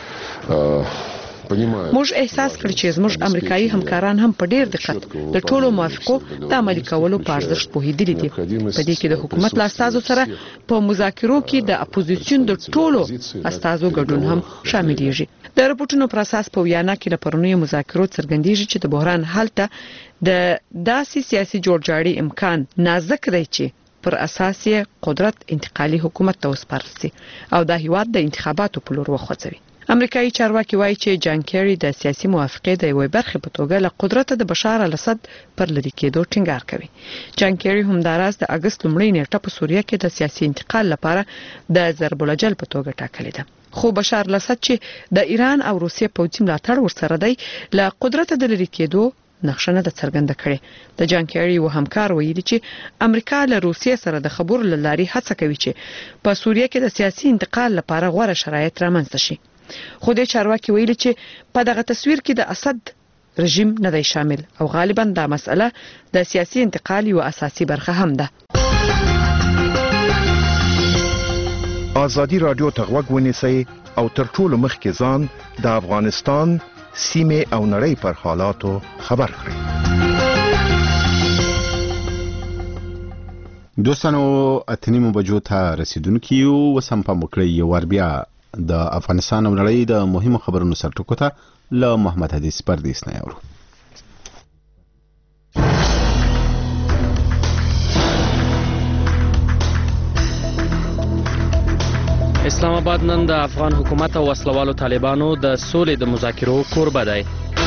موږ احساس کړ چې زموږ امریکایي همکاران هم په ډیر دقت د ټولو موافقو د عملي کولو په ارزښت پوهېدلي دي. په دې کې د حکومت له استازو سره په مذاکرو کې د اپوزیسیون د ټولو استازو ګډون هم شاملېږي. د راپورټونو پر اساس په ویانا کې د پرونیو مذاکرو څرګندېږي چې د بحران حل ته د داسې سیاسي جوړجاړي امکان نازک دی چې پر اساس قدرت انتقالي حکومت ته وسپارل شي او د هیواد د انتخاباتو په لور وخوځوي. امریکایي چارواکي وایي چې جان کیری د سیاسي موافقې د یوې برخې په توګه له قدرت د بشار الاسد پر لري کېدو ټینګار کوي. جان کیری همداراز د اگست لومړۍ نیټه په سوریه کې د سیاسي انتقال لپاره د ضرب الاجل په توګه ټاکلې ده. خو بشار الاسد چې د ایران او روسیې پوځي ملاتړ ورسره دی له قدرت د لري کېدو نقشه نه د څرګنده کړې. د جان کیری و همکار ویلي چې امریکا له روسیې سره د خبرو لاري هڅه کوي چې په سوریه کې د سیاسي انتقال لپاره غوړه شرایط رامنځته شي. خو د چارواکي ویلي چې په دغه تصویر کې د اسد رژیم نه دی شامل او غالبا دا مسأله د سیاسي انتقال یو اساسي برخه هم ده. ازادي رادیو ته غوږ ونیسئ او تر ټولو مخکې ځان د افغانستان سیمه او نړۍ پر حالاتو خبر کړئ. دوستانو اتنیمو بجو ته رسیدونکي یو وسم په مکړی یو ور بیا د افغانستان او نړۍ د مهمو خبرونو سرټکو ته له محمد حدیث پردیس نه یورو. اسلام آباد نن د افغان حکومت او وسلوالو طالبانو د سولې د مذاکرو کوربه دی.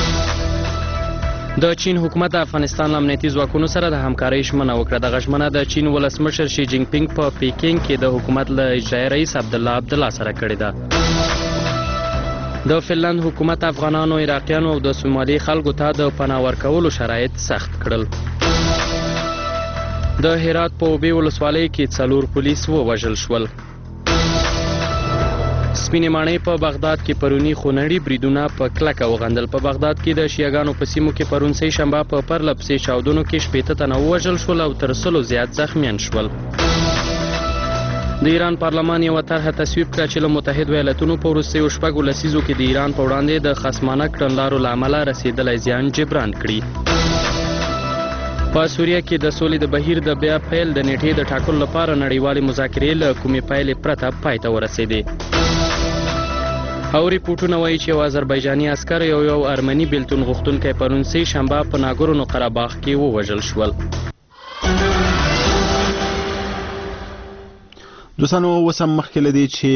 د چین حکومت د افغانستان امنیتي ځواکونو سره د همکارۍ ژمنه وکړه. دغه ژمنه د چین ولسمشر شي جین پینګ په پیکینګ کې د حکومت له اجرایي رئیس عبدالله سره کړې ده. د فنلند حکومت افغانانو، عراقیانو او د سومالي خلکو ته د پناه ورکولو شرایط سخت کړل. د هرات په اوبې ولسوالۍ کې 4 پولیس ووژل شول. سپینې ماڼۍ په بغداد کې پرونی خونړي بریدونه په کلکه وغندل. په بغداد کې د شیعاګانو په سیمو کې پرون سه شنبه په پرله پسې چاودنو کې 80 تنه ووژل شول او تر 100 زیات زخمیان شول. د ایران پارلمان یو طرحه تصویب کړه چې له متحد ایالاتونو په وروستیو شپږو لسیزو کې د ایران په وړاندې د خصمانه کړنلارو له امله رسیدلی زیان جبران کړي. په سوریه کې د سولې د بهیر د بیا پیل د نیټې د ټاکلو لپاره نړیوالې مذاکرې له کومې پایلې پرته پای ته ورسېدې. او ریپورټونه وایي چې یو آذربایجاني عسکر یو ارمني بیلتون غوښتونکی پرون سه شنبه په ناګورنو قرهباغ کې ووژل شول. دوستانو وسم مخکې لدی چې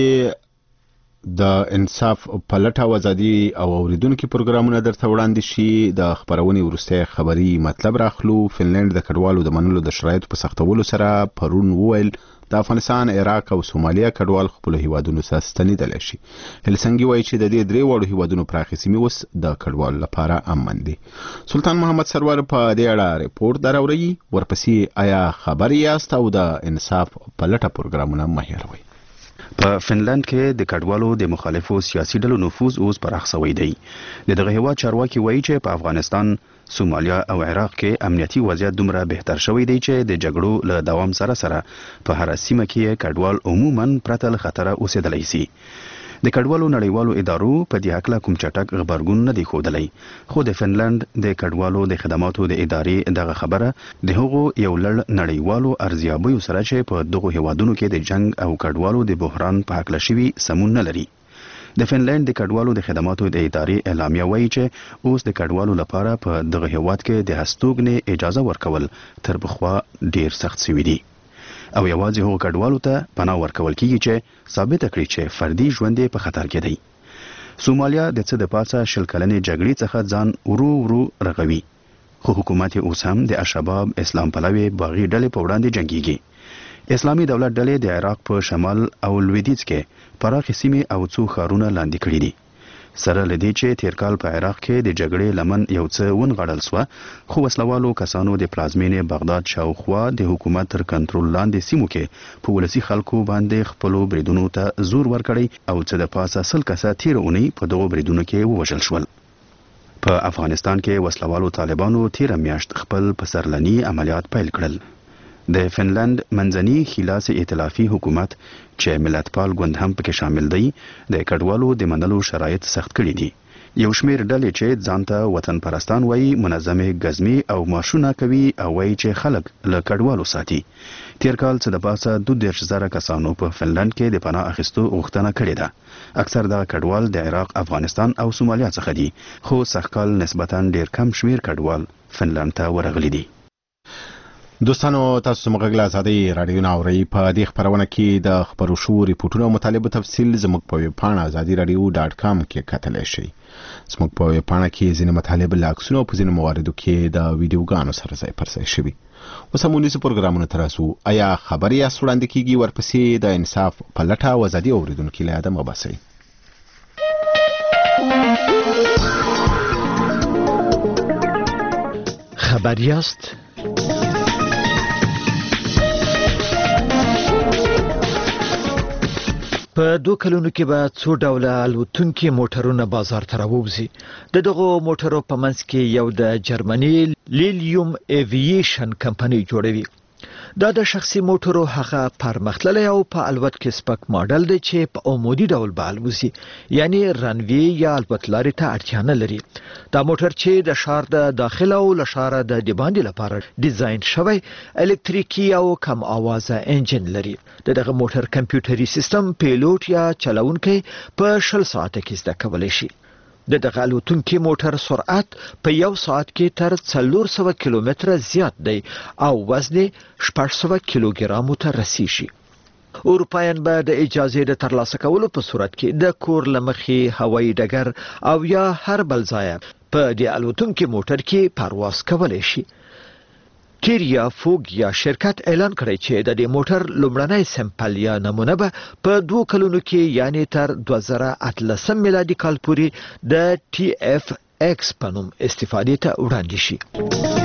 د انصاف پلټه او ازادي او اوریدونکو پروګرامونه درته وړاندې شي. د خبرونې ورسته خبري مطلب راخلو. فنلند د کډوالو د منلو د شرایطو په سختولو سره پرون وویل د افغانستان، عراق او سومالیا کډوال خپل هیوادونو ته ستنیدل شي. هلسنګي وایي چې د دې درې وړو هیوادونو پراخې سیمې اوس د کډوال لپاره امن دي. سلطان محمد سرور په دې اړه ریپورت دراوړي. ورپسې آیا خبر یاست او د انصاف پلټه پروګرامونه مهیروي. په فنلند کې د کډوالو د مخالفو سیاسي ډلو نفوذ اوس پراخ شوی دی. دغه هیواد چارواکي وایي چې په افغانستان، سومالیا او عراق کې امنیتي وضعیت دومره بهتر شوی دی چې د جګړو له دوام سره په هر سیمه کې کډوال عموماً پرته له خطره اوسېدلی شي. د کډوالو نړیوالو ادارو په دې حق له کوم چټک خبرګون نه دی ښودلی، خو د فنلند د کډوالو د خدماتو د ادارې دغه خبره د هغو یو لړ نړیوالو ارزیابیو سره چې په دغو هیوادونو کې د جنگ او کډوالو د بحران په حق شوي سمون نه لري. د فنلند د کډوالو د خدماتو د ادارې اعلامیه وایي چې اوس د کډوالو لپاره په دغه هیواد کې د هستوګنې اجازه ورکول تر پخوا ډیر سخت شوي دي او یوازې هغو کډوالو ته پناه ورکول کیږي چې ثابته کړي چې فردي ژوند په خطر کې دی. سومالیا د څه د پاسه 20 کلنې جګړې څخه ځان ورو رغوي، خو حکومت اوس هم د الشباب اسلام پلوي باغي ډلې په وړاندې جنگيږي. اسلامي دولت ډلې د عراق په شمال او لویدیځ کې پراخې سیمې او څو ښارونه لاندې کړي دي. سره لدی چې تیر کال په عراق کې د جګړې لمن یو څه ونغړل سو، خو وسلوالو کسانو د پلازمینې بغداد شاوخوا د حکومت تر کنټرول لاندې سیمو کې په ولسی خلکو باندې خپل بریدونو ته زور ورکړی او څه د پاسه 100 کسه تیرونی په دغو بریدونو کې ووژل شول. په افغانستان کې وسلوالو طالبانو تیر میاشت خپل پسرلنی عملیات پیل کړل. د فنلند منځني خلاص ائتلافي حکومت چې ملتپال ګوند هم پکې شامل دی د کډوالو د منلو شرایط سخت کړي دي. یو شمیر ډلې چې ځانته وطن پرستان وایي منظمه غزمي او مارشونه کوي او وایي چې خلک له کډوالو ساتي. تیر کال څه د پاسه 2000 کسانو په فنلند کې د پناه اخیستو غوښتنه کړې ده. اکثر دا کډوال د عراق، افغانستان او سومالیا څخه دي، خو سږکال نسبتاً ډیر کم شمیر کډوال فنلند ته ورغلي دي. دوستانو تاسو موږ له ازادي رادیو ناوړی په دې خبرونه کې د خبرو شو ریپورتونو مطالبه تفصیل زموږ په ویب پاڼه azadiradio.com کې کتلی شئ. زموږ په ویب پاڼه کې ځینې مطالب له عکسونو په ځینو مواردو کې د ویډیوګانو سره ځای پر ځای شوي. اوس هم ونیسو پروګرامونه ته راسو. آیا خبر یاست وړاندې کیږي؟ ورپسې د انصاف پلټه او ازادي اوریدونکو له یاده مه باسئ. خبر یاست؟ په 2 کلونو کې به څو ډوله الوتونکي موټرونه بازار ته راووځي. دغه موټرو په منځ کې یو د جرمني لیلیوم ایوییشن کمپنۍ جوړوي. دا د شخصي موټرو هغه پرمختللی او په الوت کې سپک ماډل دی چې په عمودي ډول به الوزي، یعنی رنوی یا الوتلارې ته اړتیا نه لري. دا موټر چې د ښار د داخله او له ښاره د دباندې لپاره ډیزاین شوی الکتریکي او کم اوازه انجن لري. دغه موټر کمپیوټري سیستم پیلوټ یا چلونکی په 20 ساعته کې زده کولی شي. دغه الوتونکي موټر سرعت په 1 ساعت کې تر 400 کیلومتره زیات دی او وزن 600 کیلوګرامو ته رسیږي. اروپایان به د اجازه د ترلاسه کولو په صورت کې د کور لمخې هوایي ډګر او یا هر بل ځای په دې الوتونکي موټر کې پرواز کولی شي. کیریا فوګ یا شرکت اعلان کړی چې د دې موټر لومړنی سمپل یا نمونه به په 2 کلونو کې یعنی تر 2018 میلادي کال پورې د ټي اف ایکس په نوم استفادې ته وړاندې شي.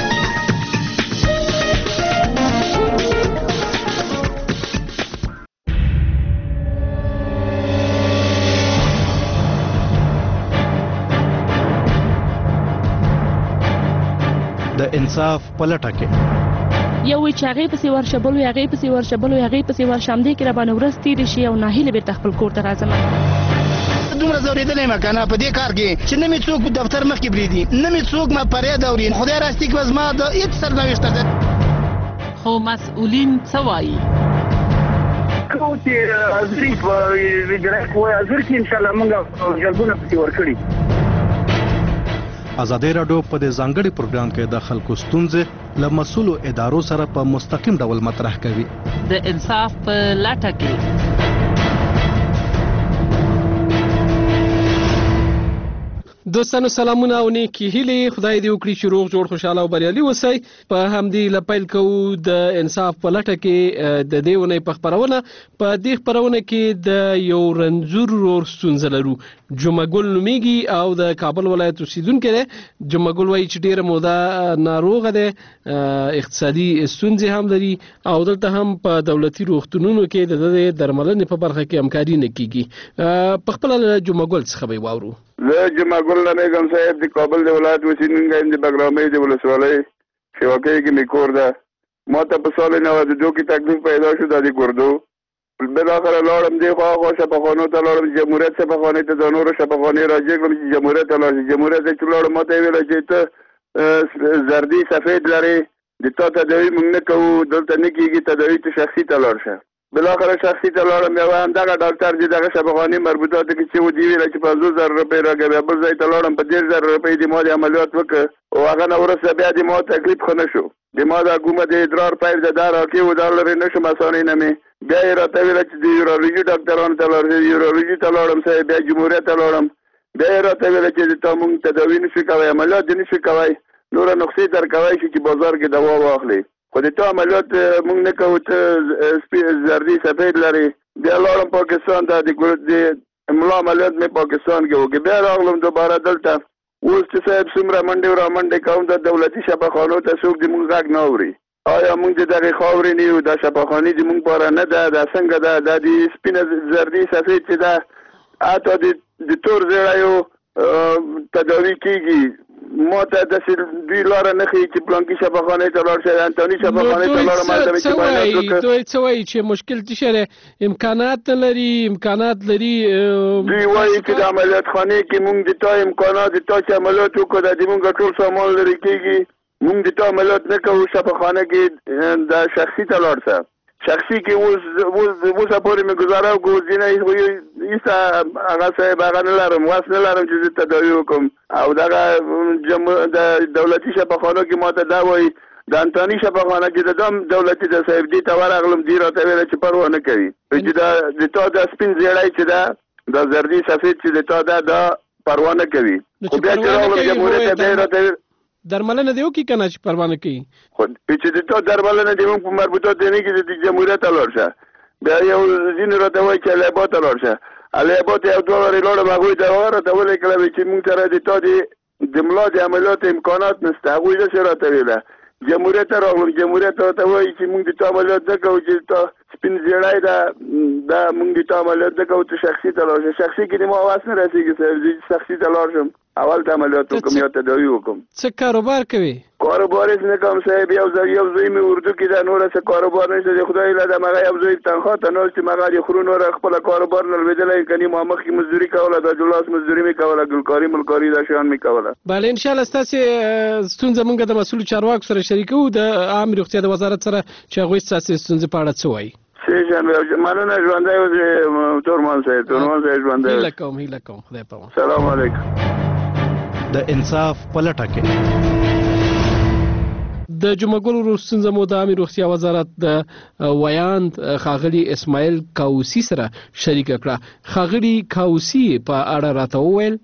د انصاف پلټه کې یو چې هغه پسې ورشبل او هغه پسې ورشبل او هغه پسې ورشمدې کې را باندې ورس تیر شي او ناهیله به خپل کور ته راځم. دومره زوریدلې مکانه په دې کار کې چې نه می څوک دفتر مخ کې بریدي، نه می څوک ما پرې دوري. خدای راستي کې وزما د هیڅ سرنوشت ده. خو مسؤلین څه وایي؟ کوم چې ازري په ویډرک وای ازر کې ان شاء الله موږ جلبونه پسې ورکړي. ازادي راډیو په دې ځانګړي پروګرام کې د خلکو ستونزې له مسؤلو ادارو سره په مستقیم ډول مطرح کوي. د انصاف په لټه کې دوستانو سلامونه او نیکی هیلې. خدای دې وکړي چې روغ جوړ خوشاله او بریالي اوسئ. په همدې لپیل کوو د انصاف په لټه کې د دې ونې په خبرونه. په دې خبرونه کې د یو رنځور ورور ستونزه لرو. جمعګل نومیږي او د کابل ولایت اوسیدونکی دی. جمعګل وایي چې ډیره موده ناروغه دی، اقتصادي ستونزې هم لري او دلته هم په دولتي روغتونونو کې د درملنې په برخه کې همکاري نه کیږي. په خپل جمعګل څخه به واورو. زه جمعګل نمیګم صاحب د کابل د ولایت اوسیدونکی یم، د بګرامۍ د ولسوالۍ شیوکۍ کې مې کور ده. ما ته په سال 92 کې تکلیف پیدا شو د ګردو. بالاخره لاړم دې خوا شفاخانو ته لاړم، جمهوریت شفاخانې ته د نورو شفاخانې راجع کړم چې جمهوریت ته لاړ شي. جمهوریت ته چې لاړم ما ته یې ویل چې ته زردي سفید لرې، د تا تداوي موږ نه کوو، دلته نه کېږي، تداوي ته شخصي ته لاړ شه. بالاخره شخصي ته لاړم، یو همدغه ډاکټر چې دغه شفاخانې مربوطاتو کې چې و دې ویل چې 50,000 روپۍ راکوي. بل ځای ته لاړم، په 10,000 روپۍ د ما د عملیات وکړ او هغه نه وروسته بیا د ما تکلیف ښه نه شو. د ما دا کومه د ادرار پایپ د دا راکې و دا لرې نه شم اسانۍ نه مې. بیا یې راته ویل چې د یورولوژي ډاکټرانو ته لاړ شئ. یورولوژي ته لاړم صاحب، بیا جمهوریت ته لاړم. بیا یې راته ویل چې تا موږ تداوي نه شو کوی، عملیات دې نه شو کوی، نوره نسخې درکوی شي چې بازار کې دوا واخلي، خو د تا عملیات موږ نه کوو، ته زردي سفید لري. بیا لاړم پاکستان ته، د ملا عملیات مې پاکستان کې وکړ. بیا راغلم دوباره دلته. اوس چې صاحب څومره منډې را منډې کوم د دولتي شفاخانو ته څوک د موږ غږ نه اوري. آیا موږ د دغې خاورې نه یو؟ دا شفاخانې د موږ پاره نه ده، دا څنګه ده؟ دا د سپینه زردي سفید چې ده حتی د تور زیړیو تداوي کېږي. ما ته داسې دوی لاره نه ښیي چې پلانکي شفاخانې ته لاړ شئ، انتوني شفاخانې ته لاړم. دوی څه وایي چې مشکل څه شی دی؟ امکانات نه لري؟ امکانات لري. دوی وایي چې د عملیات خانې کې موږ د تا امکانات، د تا چې عملیات وکړو دا د موږ ټول سامان لرې کېږي، موږ د تا عملیات نه کوو. شفاخانه کې د شخصي ته لاړ شه. شخصي کې اوسه پورې مې ګزاره وکړو، ځینې ایسته هغه صاحب هغه نه لرم، واس نه لرم چې زه تداوي وکړم. او دغه د دولتي شفاخانو کې ما ته دا وایي، د انتاني شفاخانه چې د دولتي د صاحب دې ته ورغلم، دې راته ویله چې پروا نه کوي، چې د تا د سپین زیړی چې ده د زردي سفید چې د تا ده دا پروا نه کوي. خو بیا چې راغلم جمهوریت ته بیا راته درملنه دی وکړي که نه چې پروا نه کوي؟ خو چې د تا درملنه دی موږ په مربوطات دی نه کې د جمهوریت ته لاړ شه. بیا یو ځینې راته وایي چې الیاباد ته لاړ شه. الیاباد یو دوه وارې لاړم، هغوی ته راته ولیکله چې موږ سره د تا د د ملا د عملیات امکانات نشته. هغوی داسې راته ویله جمهوریت ته راغلم، جمهوریت ته وایي چې موږ د تا عملیات نه کوو، چې تا سپین زیړی ده موږ د تا عملیات نه کوو، ته شخصي ته لاړ شه. شخصي کې د ما واس نه رسېږي صاحب، زه شخصي ته لاړ شم اول ته عملیات وکړم یا تداوي وکړم. څه کاروبار کوي؟ کاروبار هېڅ نه کوم صاحب. یو زوی مې اردو کې ده، نوره څه کاروبار نشته. د خدای له ده مغه یو زوی تنخوا ته ناست چې مغه د خورو نوره خپله کاروبار نه لوېدلی، کني ما مخکې مزدوري کوله، د جلاس مزدوري مې کوله، ګلکاري ملکاري دا شیان مې کوله. بله انشاءالله ستاسې ستونزه موږ د مسؤلو چارواکو سره شریکوو، د عامې روغتیا د وزارت سره، چې هغوی ستاسې ستونزې په اړه څه وایي. مننه. ژوندی اوسې تورمان صاحب، ژوندی اوسې. هیله کوم خدای په امان. سلام علیکم. د انصاف په لټه کې د جمعګلو ستونزه مو د عامې روغتیا وزارت د ویاند ښاغلي اسماعیل کاوسي سره شریکه کړه. ښاغلي کاوسي په اړه راته وویل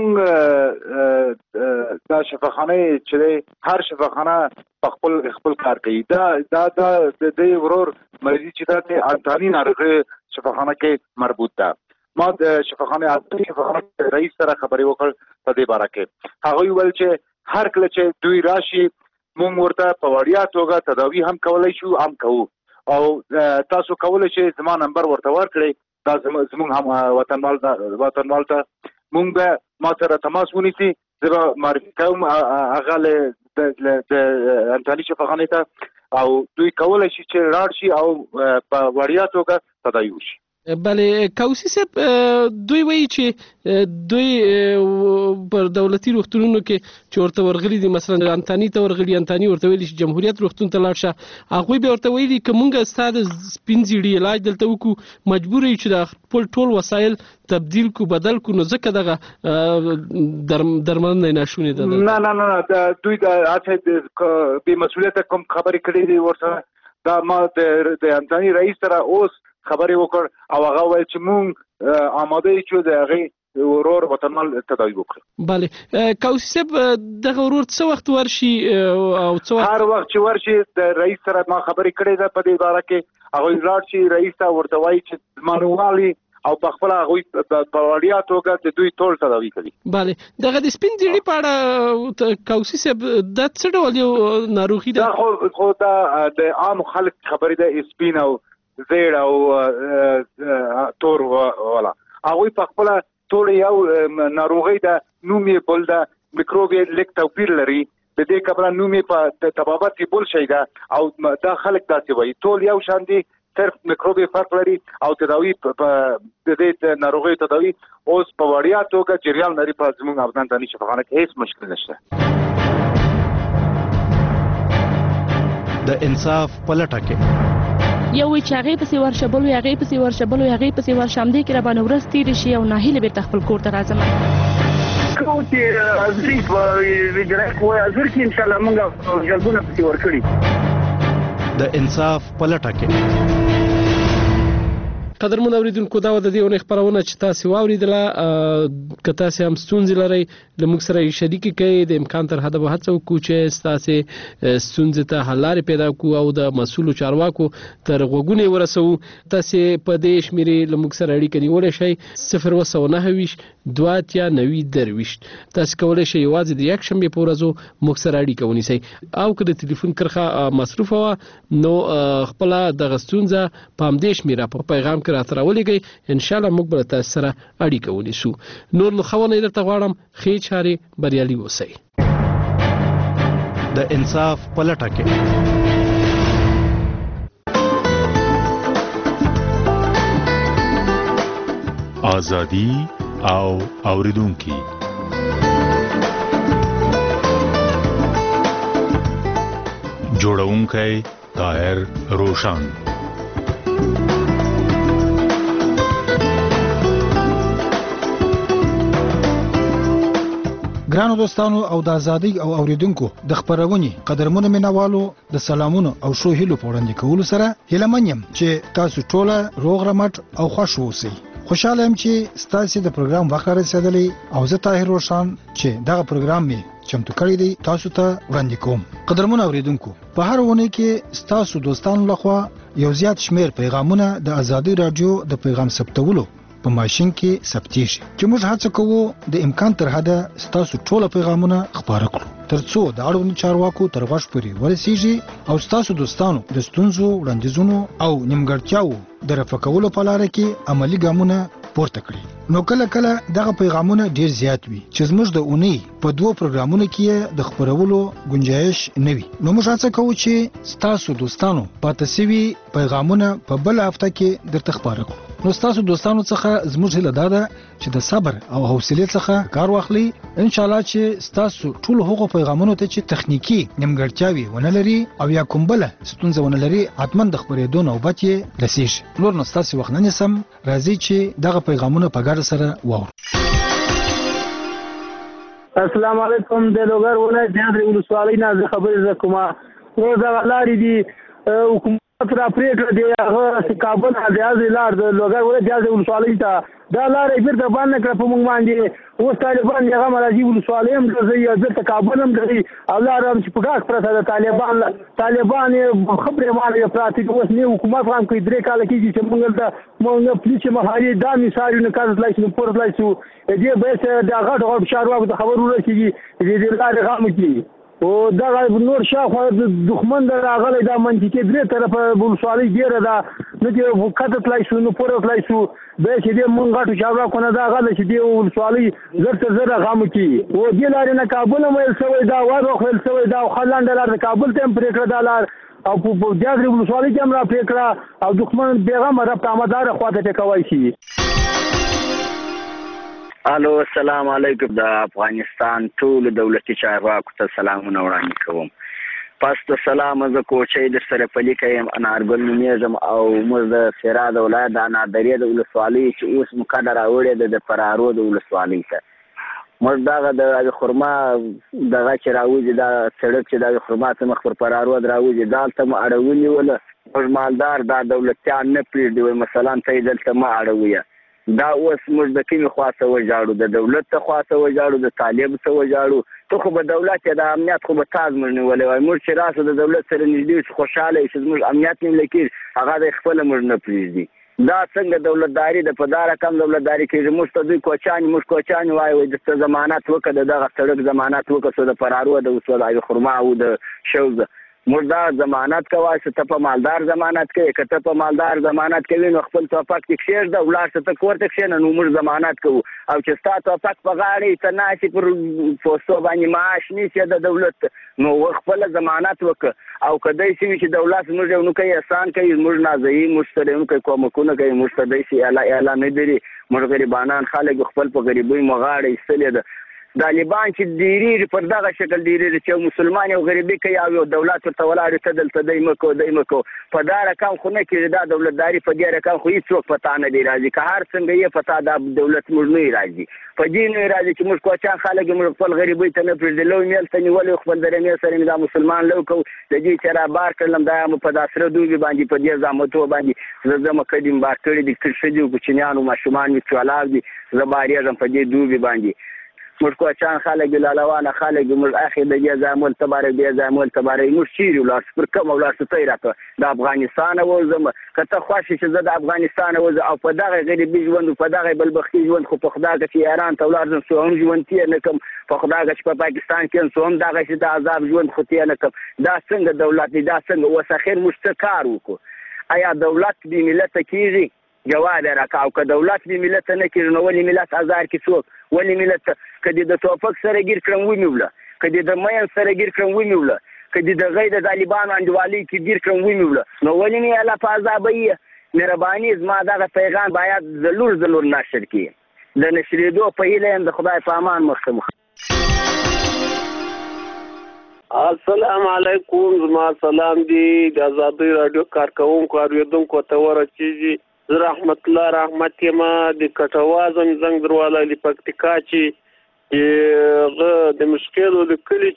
زمونږ دا شفاخانه چې دی هر شفاخانه په خپل کار کوي. دا د دې ورور مریضي چې دا د انتاني ناروغۍ شفاخانه کې مربوط ده. ما د شفاخانه رئیس سره خبرې وکړ په دې باره کې. هغوی ویل چې هر کله چې دوی راشي مونږ ورته په وړیا توګه تداوي هم کولی شو، هم کوو، او تاسو کولی شئ زما نمبر ورته ورکړئ. دا زمونږ هم وطنوال ته مونږ به ما سره تماس ونیسي، زه به معرفي کوم هغه د انتاني شفاخانې ته، او دوی کولی شي چې لاړ شي او په وړیا توګه تداوي وشي. بله کاوسي صاحب دوی وایي چې دوی پر دولتي روغتونونو کې چې ورته ورغلي دي، مثلا انتاني ته ورغلي، انتاني ورته ویلي چې جمهوریت روغتون ته لاړ شه، هغوی به ورته ویلي که مونږ ستا د سپین زیړي علاج دلته وکړو مجبور یو چې د خپل ټول وسایل تبدیل کو بدل کو، نو ځکه دغه درملنه ناشونې ده. نه دوی د هڅې بې مسؤلیته کوم خبرې کړې دي ورسره. دا ما د انتاني رئیس سره اوس خبرې وکړ او هغه ویل چې مونږ آماده یو چې د هغې ورور وطنوال تداوي وکړو. بله کاوسي صاحب دغه ورور څه وخت ورشي او څه وخت؟ هر وخت چې ورشي د رئیس سره ما خبرې کړې ده په دې باره کې. هغوی لاړ شي رئیس ته ورته وایي چې زمانوالي او په خپل هغوی په وړیا توګه د دوی ټول تداوي کوي. بله دغه د سپین زیړي په اړه کاوسي صاحب دا څه ډول یو ناروغي ده؟ دا خو دا د عام خلک خبرې ده، سپین او زیړ او تور والا. هغوی په خپل ټول یو ناروغي ده، نوم یې بل ده، میکروب یې لږ توپیر لري، د دې کبله نوم یې په طبابت کې بل شی ده، او دا خلک داسې وایي ټول یو شان دي، صرف میکروب یې فرق لري او تداوي د دې ناروغي تداوي اوس په وړیا توګه جریان لري. په زموږ افغانستاني شفاخانه کې هیڅ مشکل نشته. د انصاف په لټه کې یو وی چې هغې پسې ورشه، بل وی هغې پسې ورشه، بل وی هغې پسې ورشه، همدې کې راباندې ورځ تېرې شي او ناهیلې بېرته خپل کور ته راځم. کوم چې ازري په ویجرای کوی ازر کې انشاءالله موږ جلبونه پسې ورکړي. د انصاف په لټه کې قدرمن اوریدونکو دا د دې ونې خبرونه چې تاسو واوریدله، که تاسو هم ستونزې لرئ له موږ سره شریکې کړئ، د امکان تر حده به هڅه وکړو چې تاسو ستونزې ته حل لارې پیدا کړو او د مسؤلو چارواکو تر غوږونې ورسوو. تاسو په دې شمیرې له موږ سره اړیکه نیولی شئ 029 289 تاسو کولی شئ یوازې د یکشنبې په ورځو موږ سره اړیکه ونیسئ، او که د تلیفون کرښه مصروفه وه نو خپله دغه ستونزه په همدې شمیره په پیغام راته راولېږئ، انشاءالله موږ به له تاسو سره اړیکه ونیسو. نور نو ښوونه یې درته غواړم، ښې چارې بریالي اوسئ. د انصاف په لټه کې ازادي او اوریدونکي جوړونکی طاهر روشان. ګرانو دوستانو او د ازادۍ او اوریدونکو د خبرونې قدرمنو مینوالو د سلامونو او شو هیلو په وړاندې کولو سره هیله یم چې تاسو ټوله روغ رمټ او خوش اوسئ. خوشاله یم چې ستاسو د پروګرام وخت رسیدلی او زه طاهر روشان چې دغه پروګرام می چمتو کړی دی تاسو ته وړاندې کوم. قدرمنو اوریدونکو په هر ونه کې ستاسو دوستانو لخوا یو زیات شمیر پیغامونه د ازادۍ رادیو د پیغام ثبتولو په ماشين کې ثبتېږي چې موږ هڅه کوو د امکان تر حده ستاسو ټول پیغامونه خبره کړو ترڅو د اړوند چارواکو تر غوږ پورې ورسیږي او ستاسو دوستانو د ستونزو وړاندیزونو او نیمګړتیاو د رفع کولو په لار کې عملی ګامونه پورته کړي نو کله کله دغه پیغامونه ډیر زیات وي چې زموږ د اونۍ په 2 پروګرامونو کې د خبرولو گنجائش نه وي نو موږ هڅه کوو چې ستاسو دوستانو پاتې سوي پیغامونه په بل هفته کې درته خبرو کړو نو ستاسو دوستانو څخه زموږ هیله ده چې د صبر او حوصله څخه کار واخلي ان شاء الله چې ستاسو ټول هغه پیغامونو ته چې تخنیکی نیمګړتیاوي ونه لري او یا کوم بل ستونزه ونه لري حتمن د خبرېدو نوبت یې رسیږي نور نو ستاسو وخت نه نسم راځي چې دغه پیغامونه په ګډه سره واورو السلام علیکم د لوګر ولایت د ولسوالۍ نه خبرې کومه نو دا لارې دي حکومت را پریکړه دی هغه کابل اعزاز لار د لوګر ولایت د ولسوالۍ ته دا لارې بیرته باندې کړ په موږ باندې اوس طالبان هغه مرادي ولسوالۍ هم د بیرته کابل هم دی او لار هم چې په ګاټ پرته د طالبان خبرې مالې پراته اوس نه حکومت هم کوي 3 کال کېږي چې موږ پولیس مهاري دا مثال نه کار لای شو پور لای شو دې به د غټ شارواکو د خبرو رسېږي دې لارې غام کیږي او دا نور شاخه د دښمن د راغلي دا منطقي درې طرفه ولسوالۍ ډیره ده نو چې کټ تلای شو نو پور تلای شو به چې دې مونږ غټو شاوراکو نه دا غل چې دې ولسوالۍ زړه غام کی او دې لارې نه کابل مې سوي دا وایو خل سوي دا خلاند لار کابل ته پریکړه دا لار او په جاذر ولسوالۍ کې هم را پریکړه او دښمن پیغام را پامدار خواته ټکوي شي الو السلام علیکم د افغانستان ټول دولتي چارواکو ته سلامونه وړاندې کوم پس د سلام ز کوچې د سره پلي کيم انارګل نومیزم او موږ د سراد ولایت د نادریه د ولسوالۍ چې اوس مقدره وړي د فرارو د ولسوالۍ ته موږ دغه د خرما دغه چې راوځي دا سړک چې د خرما ته مخ پر فرارو راوځي دالته م اړولي ولا موږ مالدار د دولتيان نه پیډوي مثلا ته دلته م اړوي دا اوس موږ د کومې خواته وژاړو د دولت ته خواته وژاړو د طالب ته وژاړو ته خو به دولت د امنیت خو به تاز موږ نیولې وای موږ چې راسو د دولت سره نږدې خوشاله شي موږ امنیت نه لکې هغه د خپل موږ نه پریږدي دا څنګه دولتداري د پدار کم دولتداري کې موږ ته دوی کوچانی وای د ضمانت وکړه دغه سړک ضمانت وکړه د فرارو د وسوال خرما او د شوز موږ دا ضمانت کوي چې ته په مالدار ضمانت کوي کته په مالدار ضمانت کوي نو خپل توپک کې شیر د ولار څخه کوړه کې نو موږ ضمانت کوو او چې ستا توپک په غاړه ته ناشي پر پوسټو باندې معاش نشي د دولت نو خپل ضمانت وک او کدی چې دولت موږ نو کوي احسان کوي موږ نازي مشتری نو کوي کومکونه کوي مشتری چې اعلان نه دی موږ غریبانان خلک خپل په غریبۍ مغاړه ایستلې ده طالبان چې ډیری پر دغه شکل ډیری چې مسلمان او غریبي کوي او دولت ورته ولاړ ته دلته دایمکو په دا رقم خو نه کې دا دولتداري په دې رقم خو هیڅ پتا نه دی راځي که هر څنګه یې پتا دا دولت موږ نه راځي په دې نه راځي چې موږ کوچا خلک موږ خپل غریبي ته نه پرېږدلو میل ته نیولې خپل درمه سره دا مسلمان لوکو د دې چې را بار کړم دا په داسره دوی باندې په دې ځامتو باندې زما کډیم بار کړی د تر شدي کوچنیانو ماشومان چې ولاړ دي زباریږم په دې دوی باندې موږ کوچان خلک لاله خلک موږ اخی د جزامل تبارک موږ چیرې ولر پر کوم ولر ستای راته د افغانستان وزم کته خوښ چې زه د افغانستان وز او په دغه غریبي ژوند په دغه بلبختي ژوند خو په خدای چې ایران ته ولر زم سو هم ژوند تیر نه کوم په خدای چې په پاکستان کې سو هم دغه چې د عذاب ژوند خو تیر نه کوم دا څنګه دولت دا څنګه وسخیر مستقر وکړو آیا دولت دې ملت کیږي جواب راکاو که دولت دې ملت نه کړي نو ولې ملت آزار کې څوک ولې ملت کدی د توفق سره ګیر کړم ونیوله کدی د مې سره ګیر کړم ونیوله کدی د غیر د طالبان انډوالي کې ګیر کړم ونیوله نو ولې نه الله فازابې مهرباني زما دغه پیغام باید ضرور نشر کړي د نشریدو په هیله د خدای په امان مخه السلام علیکم زما سلام دی د آزادی رادیو کارکونکو اوریدونکو ته ورچیږي رحمت الله رحمت یما د کټوازم زنګ درواله لپکتیکا چې د مشکل د کلی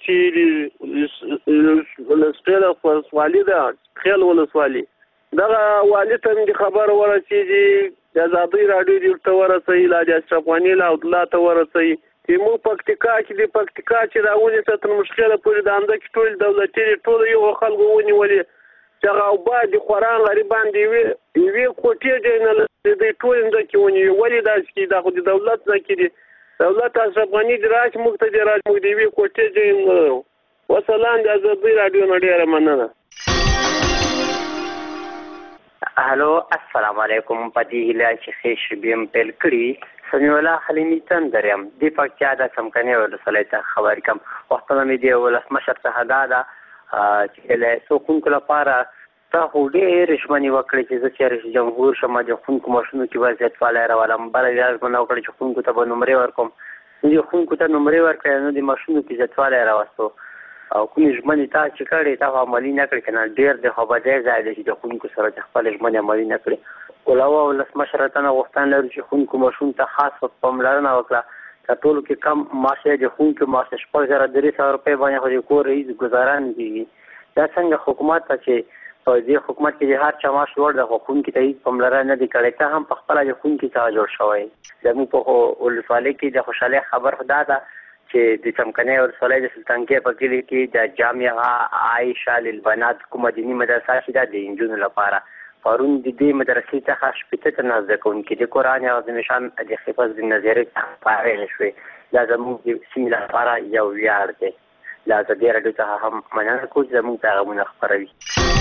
چې ولسټل ولسوالۍ ده خیل ولسوالۍ دغه والي ته د خبر ورسېږي د آزادی رادیو د ته ورسېږي لا د اشرفانی لا الله ته ورسېږي چې مو پکتیکا چې راوځي ته مشکل پورې د انده کې ټول دولتي ټول یو خلکو ونیولې چې هغه اوبه د خوران غریبان دی یوې کوټې دی نه د ټول ځکه ونی ولې داسې کې دا خو د دولت ځکه دی دولت اشرف غني د راج مخته دی راج مخ دی یوې کوټې دی وسلام د ازادي رادیو نه ډیره مننه. هلو السلام علیکم پدې هله چې خېش بیم پیل کړی سمي الله حلیمی تندرم د پکتیا د سمکنه ورسلای ته خبر کم وختونه مې دی ولس مشر ته هدا چې له سکون لپاره ته ډېر رښمنی وکړي چې چې رئیس جمهور شمه د خونکو ماشونو کې وضعیت والے راولم بل یاز منو کړی چې خونکو ته به نمرې ورکوم چې خونکو ته نمرې ورکړي نو د ماشونو کې ځت والے راوستو او کومې ژمنې تا چې کړې تا عملي نه کړې کنه ډېر د خبردار ځای دی چې د خونکو سره د خپل ژمنې عملي نه کړې علاوه ولس مشر ته نه غوښتنه لري چې خونکو ماشوم ته خاص پاملرنه وکړه چې ټولو کې کم معاش د خونکو معاش 4300 روپۍ باندې خو د کور رئیس گزاران دي دا څنګه حکومت ته چې په دې حکومت کې هر چا معاش ور د خونکو ته هیڅ پاملرنه نه دی کړې ته هم په خپل د خونکو ته جوړ شوی زموږ په ولسوالۍ کې د خوشاله خبر خدا ده چې د چمکنه ولسوالۍ د سلطانګي په کلی کې د جامعه عائشه للبنات کومه دینی مدرسه چې د انجونو لپاره پرون د دې مدرسې څخه شپږ تنه ځکهونکي د قرآن عظیم شان د حفظ النظر فارغ شوي دا زموږ سیمه لپاره یو ویاړ دی لا زه ډېر ډېر هم مننه کوم چې زموږ پیغامونه خپروي.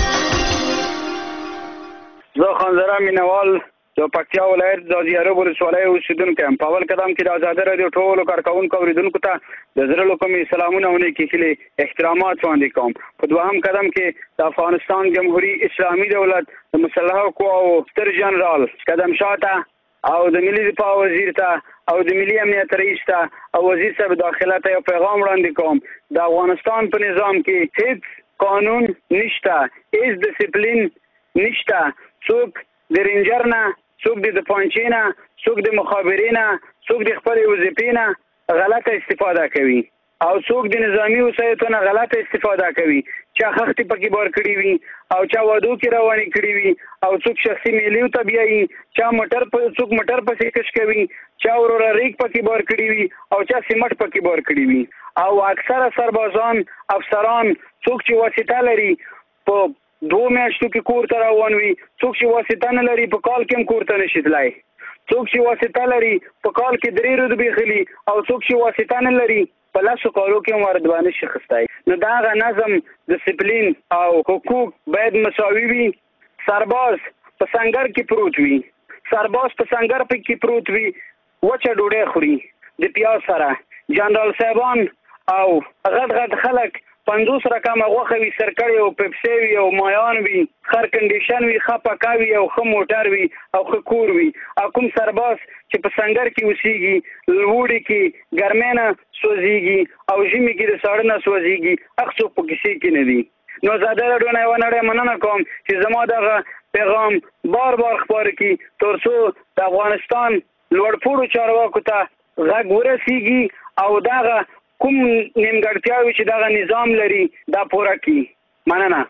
زه خانزره مینوال د پکتیا ولایت د زیارو ولسوالۍ اوسیدونکی یم. په اول قدم کې د ازادي رادیو ټولو کارکوونکو اوریدونکو ته د زړه له کومې سلامونه او نیکې هیلې احترامات وړاندې کوم. په دوهم قدم کې د افغانستان جمهوریت اسلامي دولت د مسلحو قواو ستر جنرال قدم شاه ته او د ملي دفاع وزیر ته او د ملي امنیت رئیس ته او وزیر صاحب داخله ته یو پیغام وړاندې کوم. د افغانستان په نظام کې هیڅ قانون نشته، هیڅ ډیسپلین نشته. څوک د رینجر نه، څوک د پانچې نه، څوک د مخابرې نه، څوک د خپلې وظیفې نه غلطه استفاده کوي او څوک د نظامی وسایطو نه غلطه استفاده کوي. چا خښتې پکې بار کړي وي او چا وادو کې روانې کړي وي او څوک شخصي میلیو ته بیایي، څوک موټر پسې کش کوي، چا وروره ریګ پکې بار کړي وي او چا سیمټ پکې بار کړي وي او اکثره سربازان افسران څوک چې واسطه لري په 2 میاشتو کې کور ته روان وي، څوک چې واسطه نه لري په کال کې هم کور ته نشي تللی، څوک چې واسطه لري په کال کې 3 رتبې خلی او څوک چې واسطه نه لري په لاسو کالو کې هم رتبه نشي خستی. نو دا هغه نظم، ډسپلین او حقوق باید مساوي وي. سرباز په سنگر کې پروت وي، سرباز په سنگر کې پروت وي، وچه ډوډۍ خوري د پیاز سره. جنرال صاحبان او غټ خلک 50 رقم غوښه وي، سرکړی او پیپسي وي او مایان وي، خر کنډیشن وي، ښه پکا وي او ښه موټر وي او ښه کور وي. او کوم سرباز چې په سنگر کې اوسېږي، لوړې کې ګرمۍ نه سوځېږي او ژمي کې د ساړه نه سوځېږي، هغه څوک په کیسې کې نه دي. نو ازادي رادیو نه یوه نړۍ مننه کوم چې زما دغه پیغام بار خپاره کړي تر څو د افغانستان لوړپوړو چارواکو ته غږ ورسېږي او دغه کوم نیمګړتیاوې چې دغه نظام لري دا پوره کړي. مننه.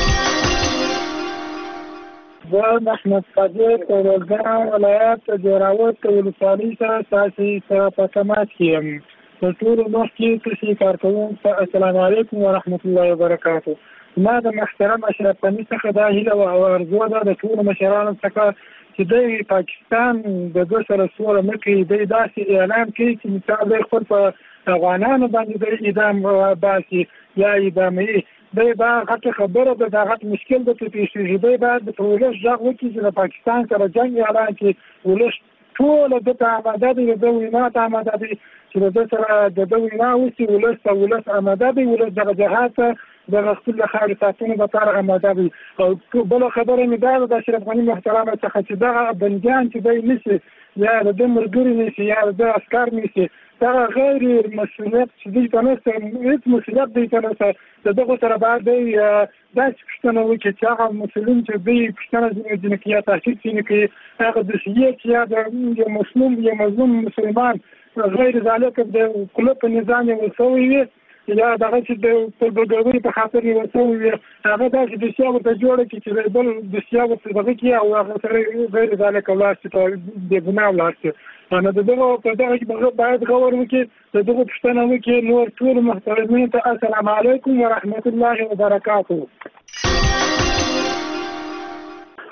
زه محمد صادق د روزګان ولایت د راوت ولسوالۍ سره تاسې سره په تماس کې یم. تر ټولو مخکې تاسې کارکوونکو ته السلام علیکم ورحمت الله وبرکاتو. ما د محترم اشرف غني څخه دا هیله او ارزو ده د ټولو مشرانو څخه چې د پاکستان د دوه سره سوله نه کوي، دی داسې اعلان کوي چې مثال دی خپل په افغانانو باندې د اعدام باسي یا اعداموي. دی دا غټه خبره ده، دا غټ مشکل ده چې پیښ شي. دی باید د ولس غږ وکړي چې د پاکستان سره جنګ اعلان کړي. ولس ټول د ته آماده دی، د وینا ته آماده دی چې د سره د وینا وشي. ولس آماده دی، ولس دغه جهاد ته د خپل خارج ساتنې لپاره آماده دی. او بل خبره مې دا ده د اشرف غني محترم څخه چې دغه بندیان چې دی نشي یا د ملګري نشي یا د عسکر نشي، دا غیر مسؤلیت چې دوی ته نشته، هېڅ مسؤلیت دوی ته نشته. د دغو سره باید دی داسې پوښتنه وکړي چې هغه مسؤلین چې دوی پوښتنه ځینې کوي یا تحقیق ځینې کوي، هغه دوسیې چې یا د یو مظلوم مسلمان غیر ذالک د قلب په نظام یې ورسوی وي یا دغه چې د تربګرۍ په خاطر یې ورسوی وي، هغه داسې دوسیه ورته جوړه کړي چې بل دوسیه ورته دغه کړي او هغه سره غیر ذالک ولاړ شي، په بېګناه ولاړ شي. نو د دغه په دغه کې باید غور وکړي، د دغه پوښتنه وکړي. نور ټول محترمینو ته السلام علیکم ورحمت الله وبرکاتو.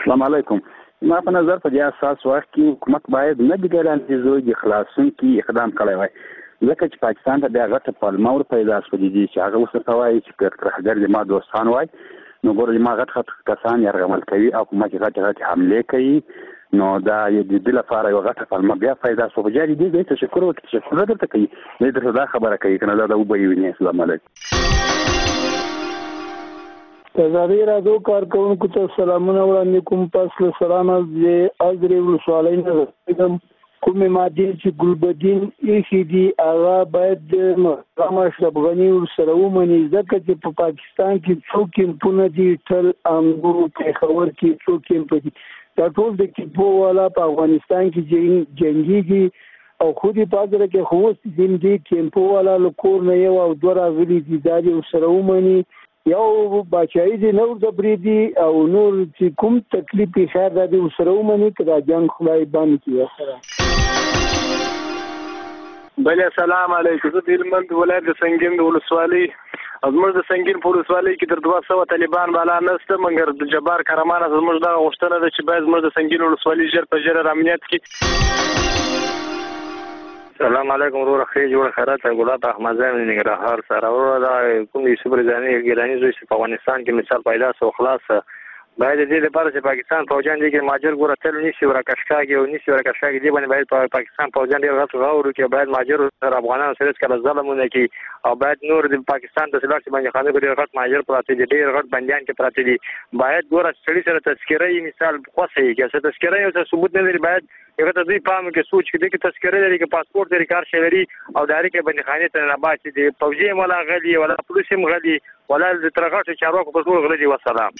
السلام علیکم. ما په نظر په دې اساس وایي چې حکومت باید نه د ګرانټیزو د خلاصون کې اقدام کړی وای، ځکه چې پاکستان ته د غټه پالما ور پیدا شوې دي چې هغه اوس کوي چې ترهګر د ما دوستان وای، نو ګورې ما غټ کسان یرغمل کوي او حکومت غټ حمله کوي، نو دا د دې لپاره یو غټه پالما بیا پیدا شو. په جاري دي تشکر درته کوي، دې درته دا خبره کوي کنه دا وبوي. السلام علیکم. ازادي راډیو کارکونکو ته سلامونه وړاندې کوم. پس له سلامه د ازرې ولسوالۍ نه راغلم. کومې مادې چې ګلبدین ایښي دي هغه باید د محترم اشرف غني ورسره ومني، ځکه چې په پاکستان کې څو کیمپونه دي، ټل، انګور، پېښور کې څو کیمپ دي، دا ټول د کیمپو والا په افغانستان کې جنګېږي او خو دې په اګره کې خو اوس دې کیمپو والا له کور نه یو او دوه راغلي دي، دا دې ورسره ومني. یو بچایي دي نور د بریدي او نور چې کوم تکلیف خیر د دې سره ومني که دا جنگ خدای باندې کیږي سره. بله السلام علیکم. زه د هلمند ولایت د سنګین د ولسوالۍ زموږ د سنګین په ولسوالۍ کې تر 200 طالبان بالا نشته، مګر د جبار کرمان زموږ دغه غوښتنه ده چې باید زموږ د سنګین ولسوالۍ ژر په ژر امنیت کې. السلام علیکم ورور خیر جوړ خیرات ګلات احمد زایم ننګرهار سره ورور دا کوم یوسف رضانی ګیلانی زوی په افغانستان کې مثال پیدا سو خلاص باید دې لپاره چې پاکستان فوجان دي کې ماجر ګوره تل نشي ورکشکاږي او نشي ورکشکاږي دی باندې باید په پاکستان فوجان ډیر غوړ غوړو کې باید ماجر سره افغانانو سره کله ظلمونه کوي او باید نور د پاکستان د سلاټ باندې خانه ډیر غټ ماجر پراته دي، ډیر غټ بنديان کې پراته دي. باید ګوره سړي سره تذکره مثال خوښي کې څه تذکره او ثبوت نه لري، باید یو ته دوی پام کې سوچ کې د تذکره لري کې پاسپورت لري کار شي لري او داري کې باندې خانه ته نه باسي دي فوجي مولا غلي ولا پولیس هم غلي ولا د ترغټ چارواکو په ټول غلي. والسلام.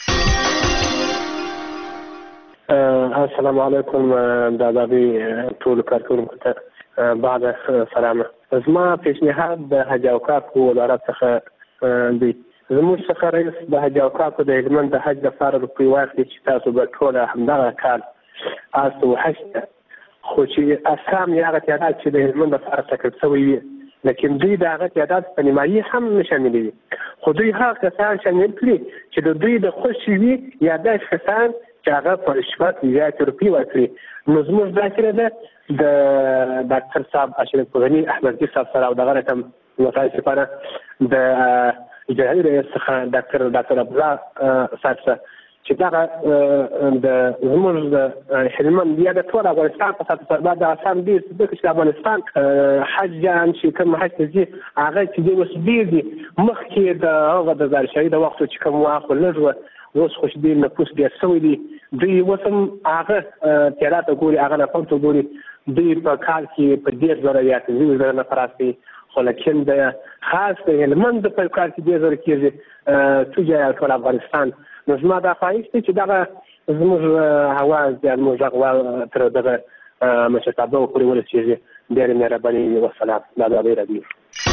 السلام علیکم د ادبي ټول کارکونکو ته بعد سلام. زما پیشنهاد د حج اوقاف وزارت څخه دی، زموږ څخه رئیس د حج اوقاف د هلمند د حج لپاره روپۍ واخلي چې تاسو به ټول همدغه کال تاسو حج خو چې اسام یا هغه تعداد چې د هلمند لپاره ټاکل شوی وي، لیکن دوی د هغه تعداد په نیمایي هم نه شاملوي، خو دوی هغه کسان شامل کړي چې د دوی د خوښې وي یا داسې کسان چې هغه په رشوت زیاتې روپۍ ورکړي. نو زموږ دا کړې ده د ډاکټر صاحب اشرف غني احمدي صاحب سره او دغه رقم متاسفانه د اجرائي رئیس څخه ډاکټر عبدالله صاحب سره چې دغه د زموږ د هلمند یا د ټول افغانستان په سطح سره د اسام ډېر څه چې د افغانستان حجیان چې کوم حج ته ځي هغه چې دی اوس ډېر دي مخکې د هغه د زارشهي د وخت چې کوم واخو لږ وه اوس خوش ډېر نفوس ډېر شوی دی. دوی اوس هم هغه تعداد ته ګوري هغه رقم ته ګوري، دوی په کال کې په 10,000 یا 15,000 نفر راسي، خو لیکن د خاص د هلمند په کال کې 10,000 کېږي توجه ټول افغانستان. نو زما دا خواهش دی چې دغه زموږ هواز یا زموږ غوا تر دغه مشرتابه پورې ورسېږي. ډېرې مهرباني. والسلام. دا ډېر راډیو.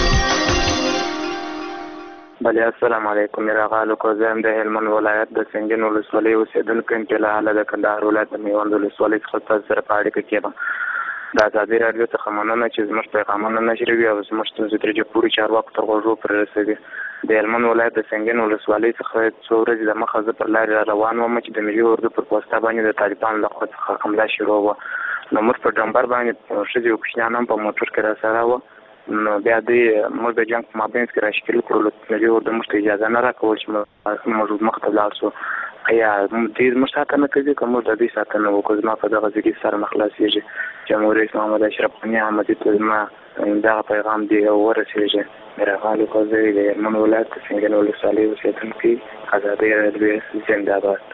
بله السلام علیکم. راغالو کو زم د هلمند ولایت د سنگین ولسوالۍ اوسیدونکو یم چې له حاله د کندهار ولایت د میوند ولسوالۍ څخه تاسو سره په اړیکه کې یم. د ازادي راډیو څخه مننه چې زموږ پیغامونه نشروي او زموږ ستونزې ترې پورې چارواکو تر غوږو پورې رسوي. د هلمند ولایت د سنگین ولسوالۍ څخه څو ورځې د مخه زه پر لارې روان وم چې د ملي اردو پر پوسته باندې د طالبانو له خوا څخه حمله شروع وه. نو موږ په ډمبر باندې ښځې او کوچنیان هم په موټر کې راسره وه. نو بیا دوی موږ د جنګ په مابینځ کې راشکل کړلو، ملي اردو موږ ته اجازه نه راکول چې موږ مخته لاړ شو. ایا دوی زموږ ساتنه کوي که موږ د دوی ساتنه وکړو؟ زما په دغه ځای سره نه خلاصېږي. جمهور رئیس محمد اشرف غني احمدي ته زما دغه پیغام دی او ورسېږي. میرغالو قاضي د هلمند ولایت د سنګین ولسوالۍ اوسېدونکي، ازادي راډیو زنده باد.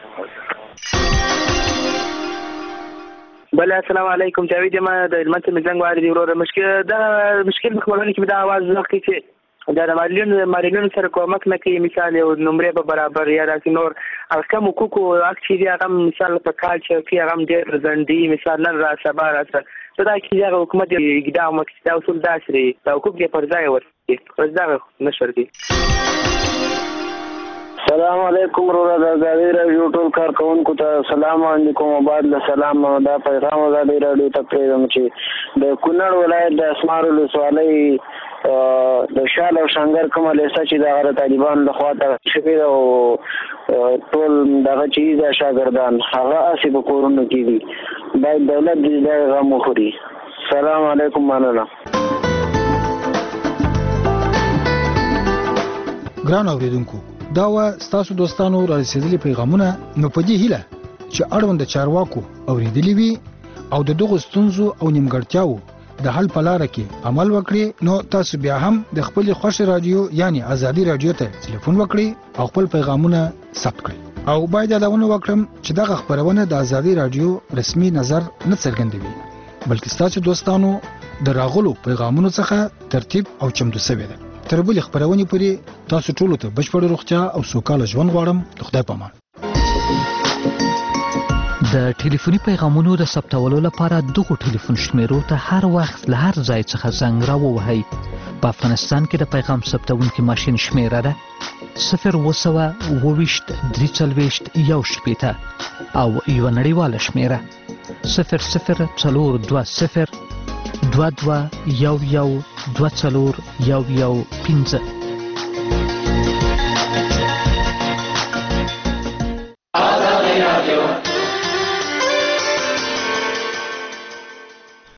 بله السلام علیکم. جاوید یم د هلمند څخه زنګ واردی وروره. مشکل خبرونه کې دا आवाज وکړي چې دا مالیونو سره کومک نه کوي، مثال یو نمرې به برابر یا داسې نور هغه کم حقوقو حق چې دي هغه مثال په کال چې کې هغه ډېر ځنډي، مثال نن را سبا راسه څه دا چې هغه حکومت اقدام وکړي دا اصول داسې دي دا حقوق یې پر ځای ورکړي، پر ځای نشر دي. السلام علیکم وروره د ازادي راډیو ټول کارکونکو ته سلام علیکم او بعد له سلام دا پیغام ازادي راډیو ته پرېږدم چې د کونړ ولایت د اسمار ولسوالۍ د شال او شنګر کومه لیسه چې د طالبانو لخوا تړل شوې ده او ټول دغه چې د شاګردان هغه هسې په کورونو کې دي باید دولت دې دا غم وخوري. سلام علیکم. مننه. ګران اوریدونکو دا و ستاسو دوستانو را رسیدلي پیغامونه نو په دې هیله چې اړوند چارواکو اوریدلی وي او د دغو ستونزو او نیمګړتیاو د حل په لار کې عمل وکړي نو تاسو بیا هم د خپل خوښ رادیو یعنی ازادي رادیو ته ټلیفون وکړئ او خپل پیغامونه ثبت کړئ او باید یادونه وکړم چې دغه خبرونه د ازادي رادیو رسمي نظر نه څرګندوي بلکې ستاسو دوستانو د راغلو پیغامونو څخه ترتیب او چمتو شوی ده. تر بلې خبرونه پورې تاسو ټول ته بشپړ روغتیا او سوکاله ژوند غواړم. خدای پامان. د ټلیفوني پیغامونو د ثبتولو لپاره دغه ټلیفون شمیرو ته هر وخت له هر ځای څخه زنګ راووهئ. په افغانستان کې د پیغام ثبتونکي ماشین شمیره ده 0202341 او یو نړیواله شمیره 00402211241115.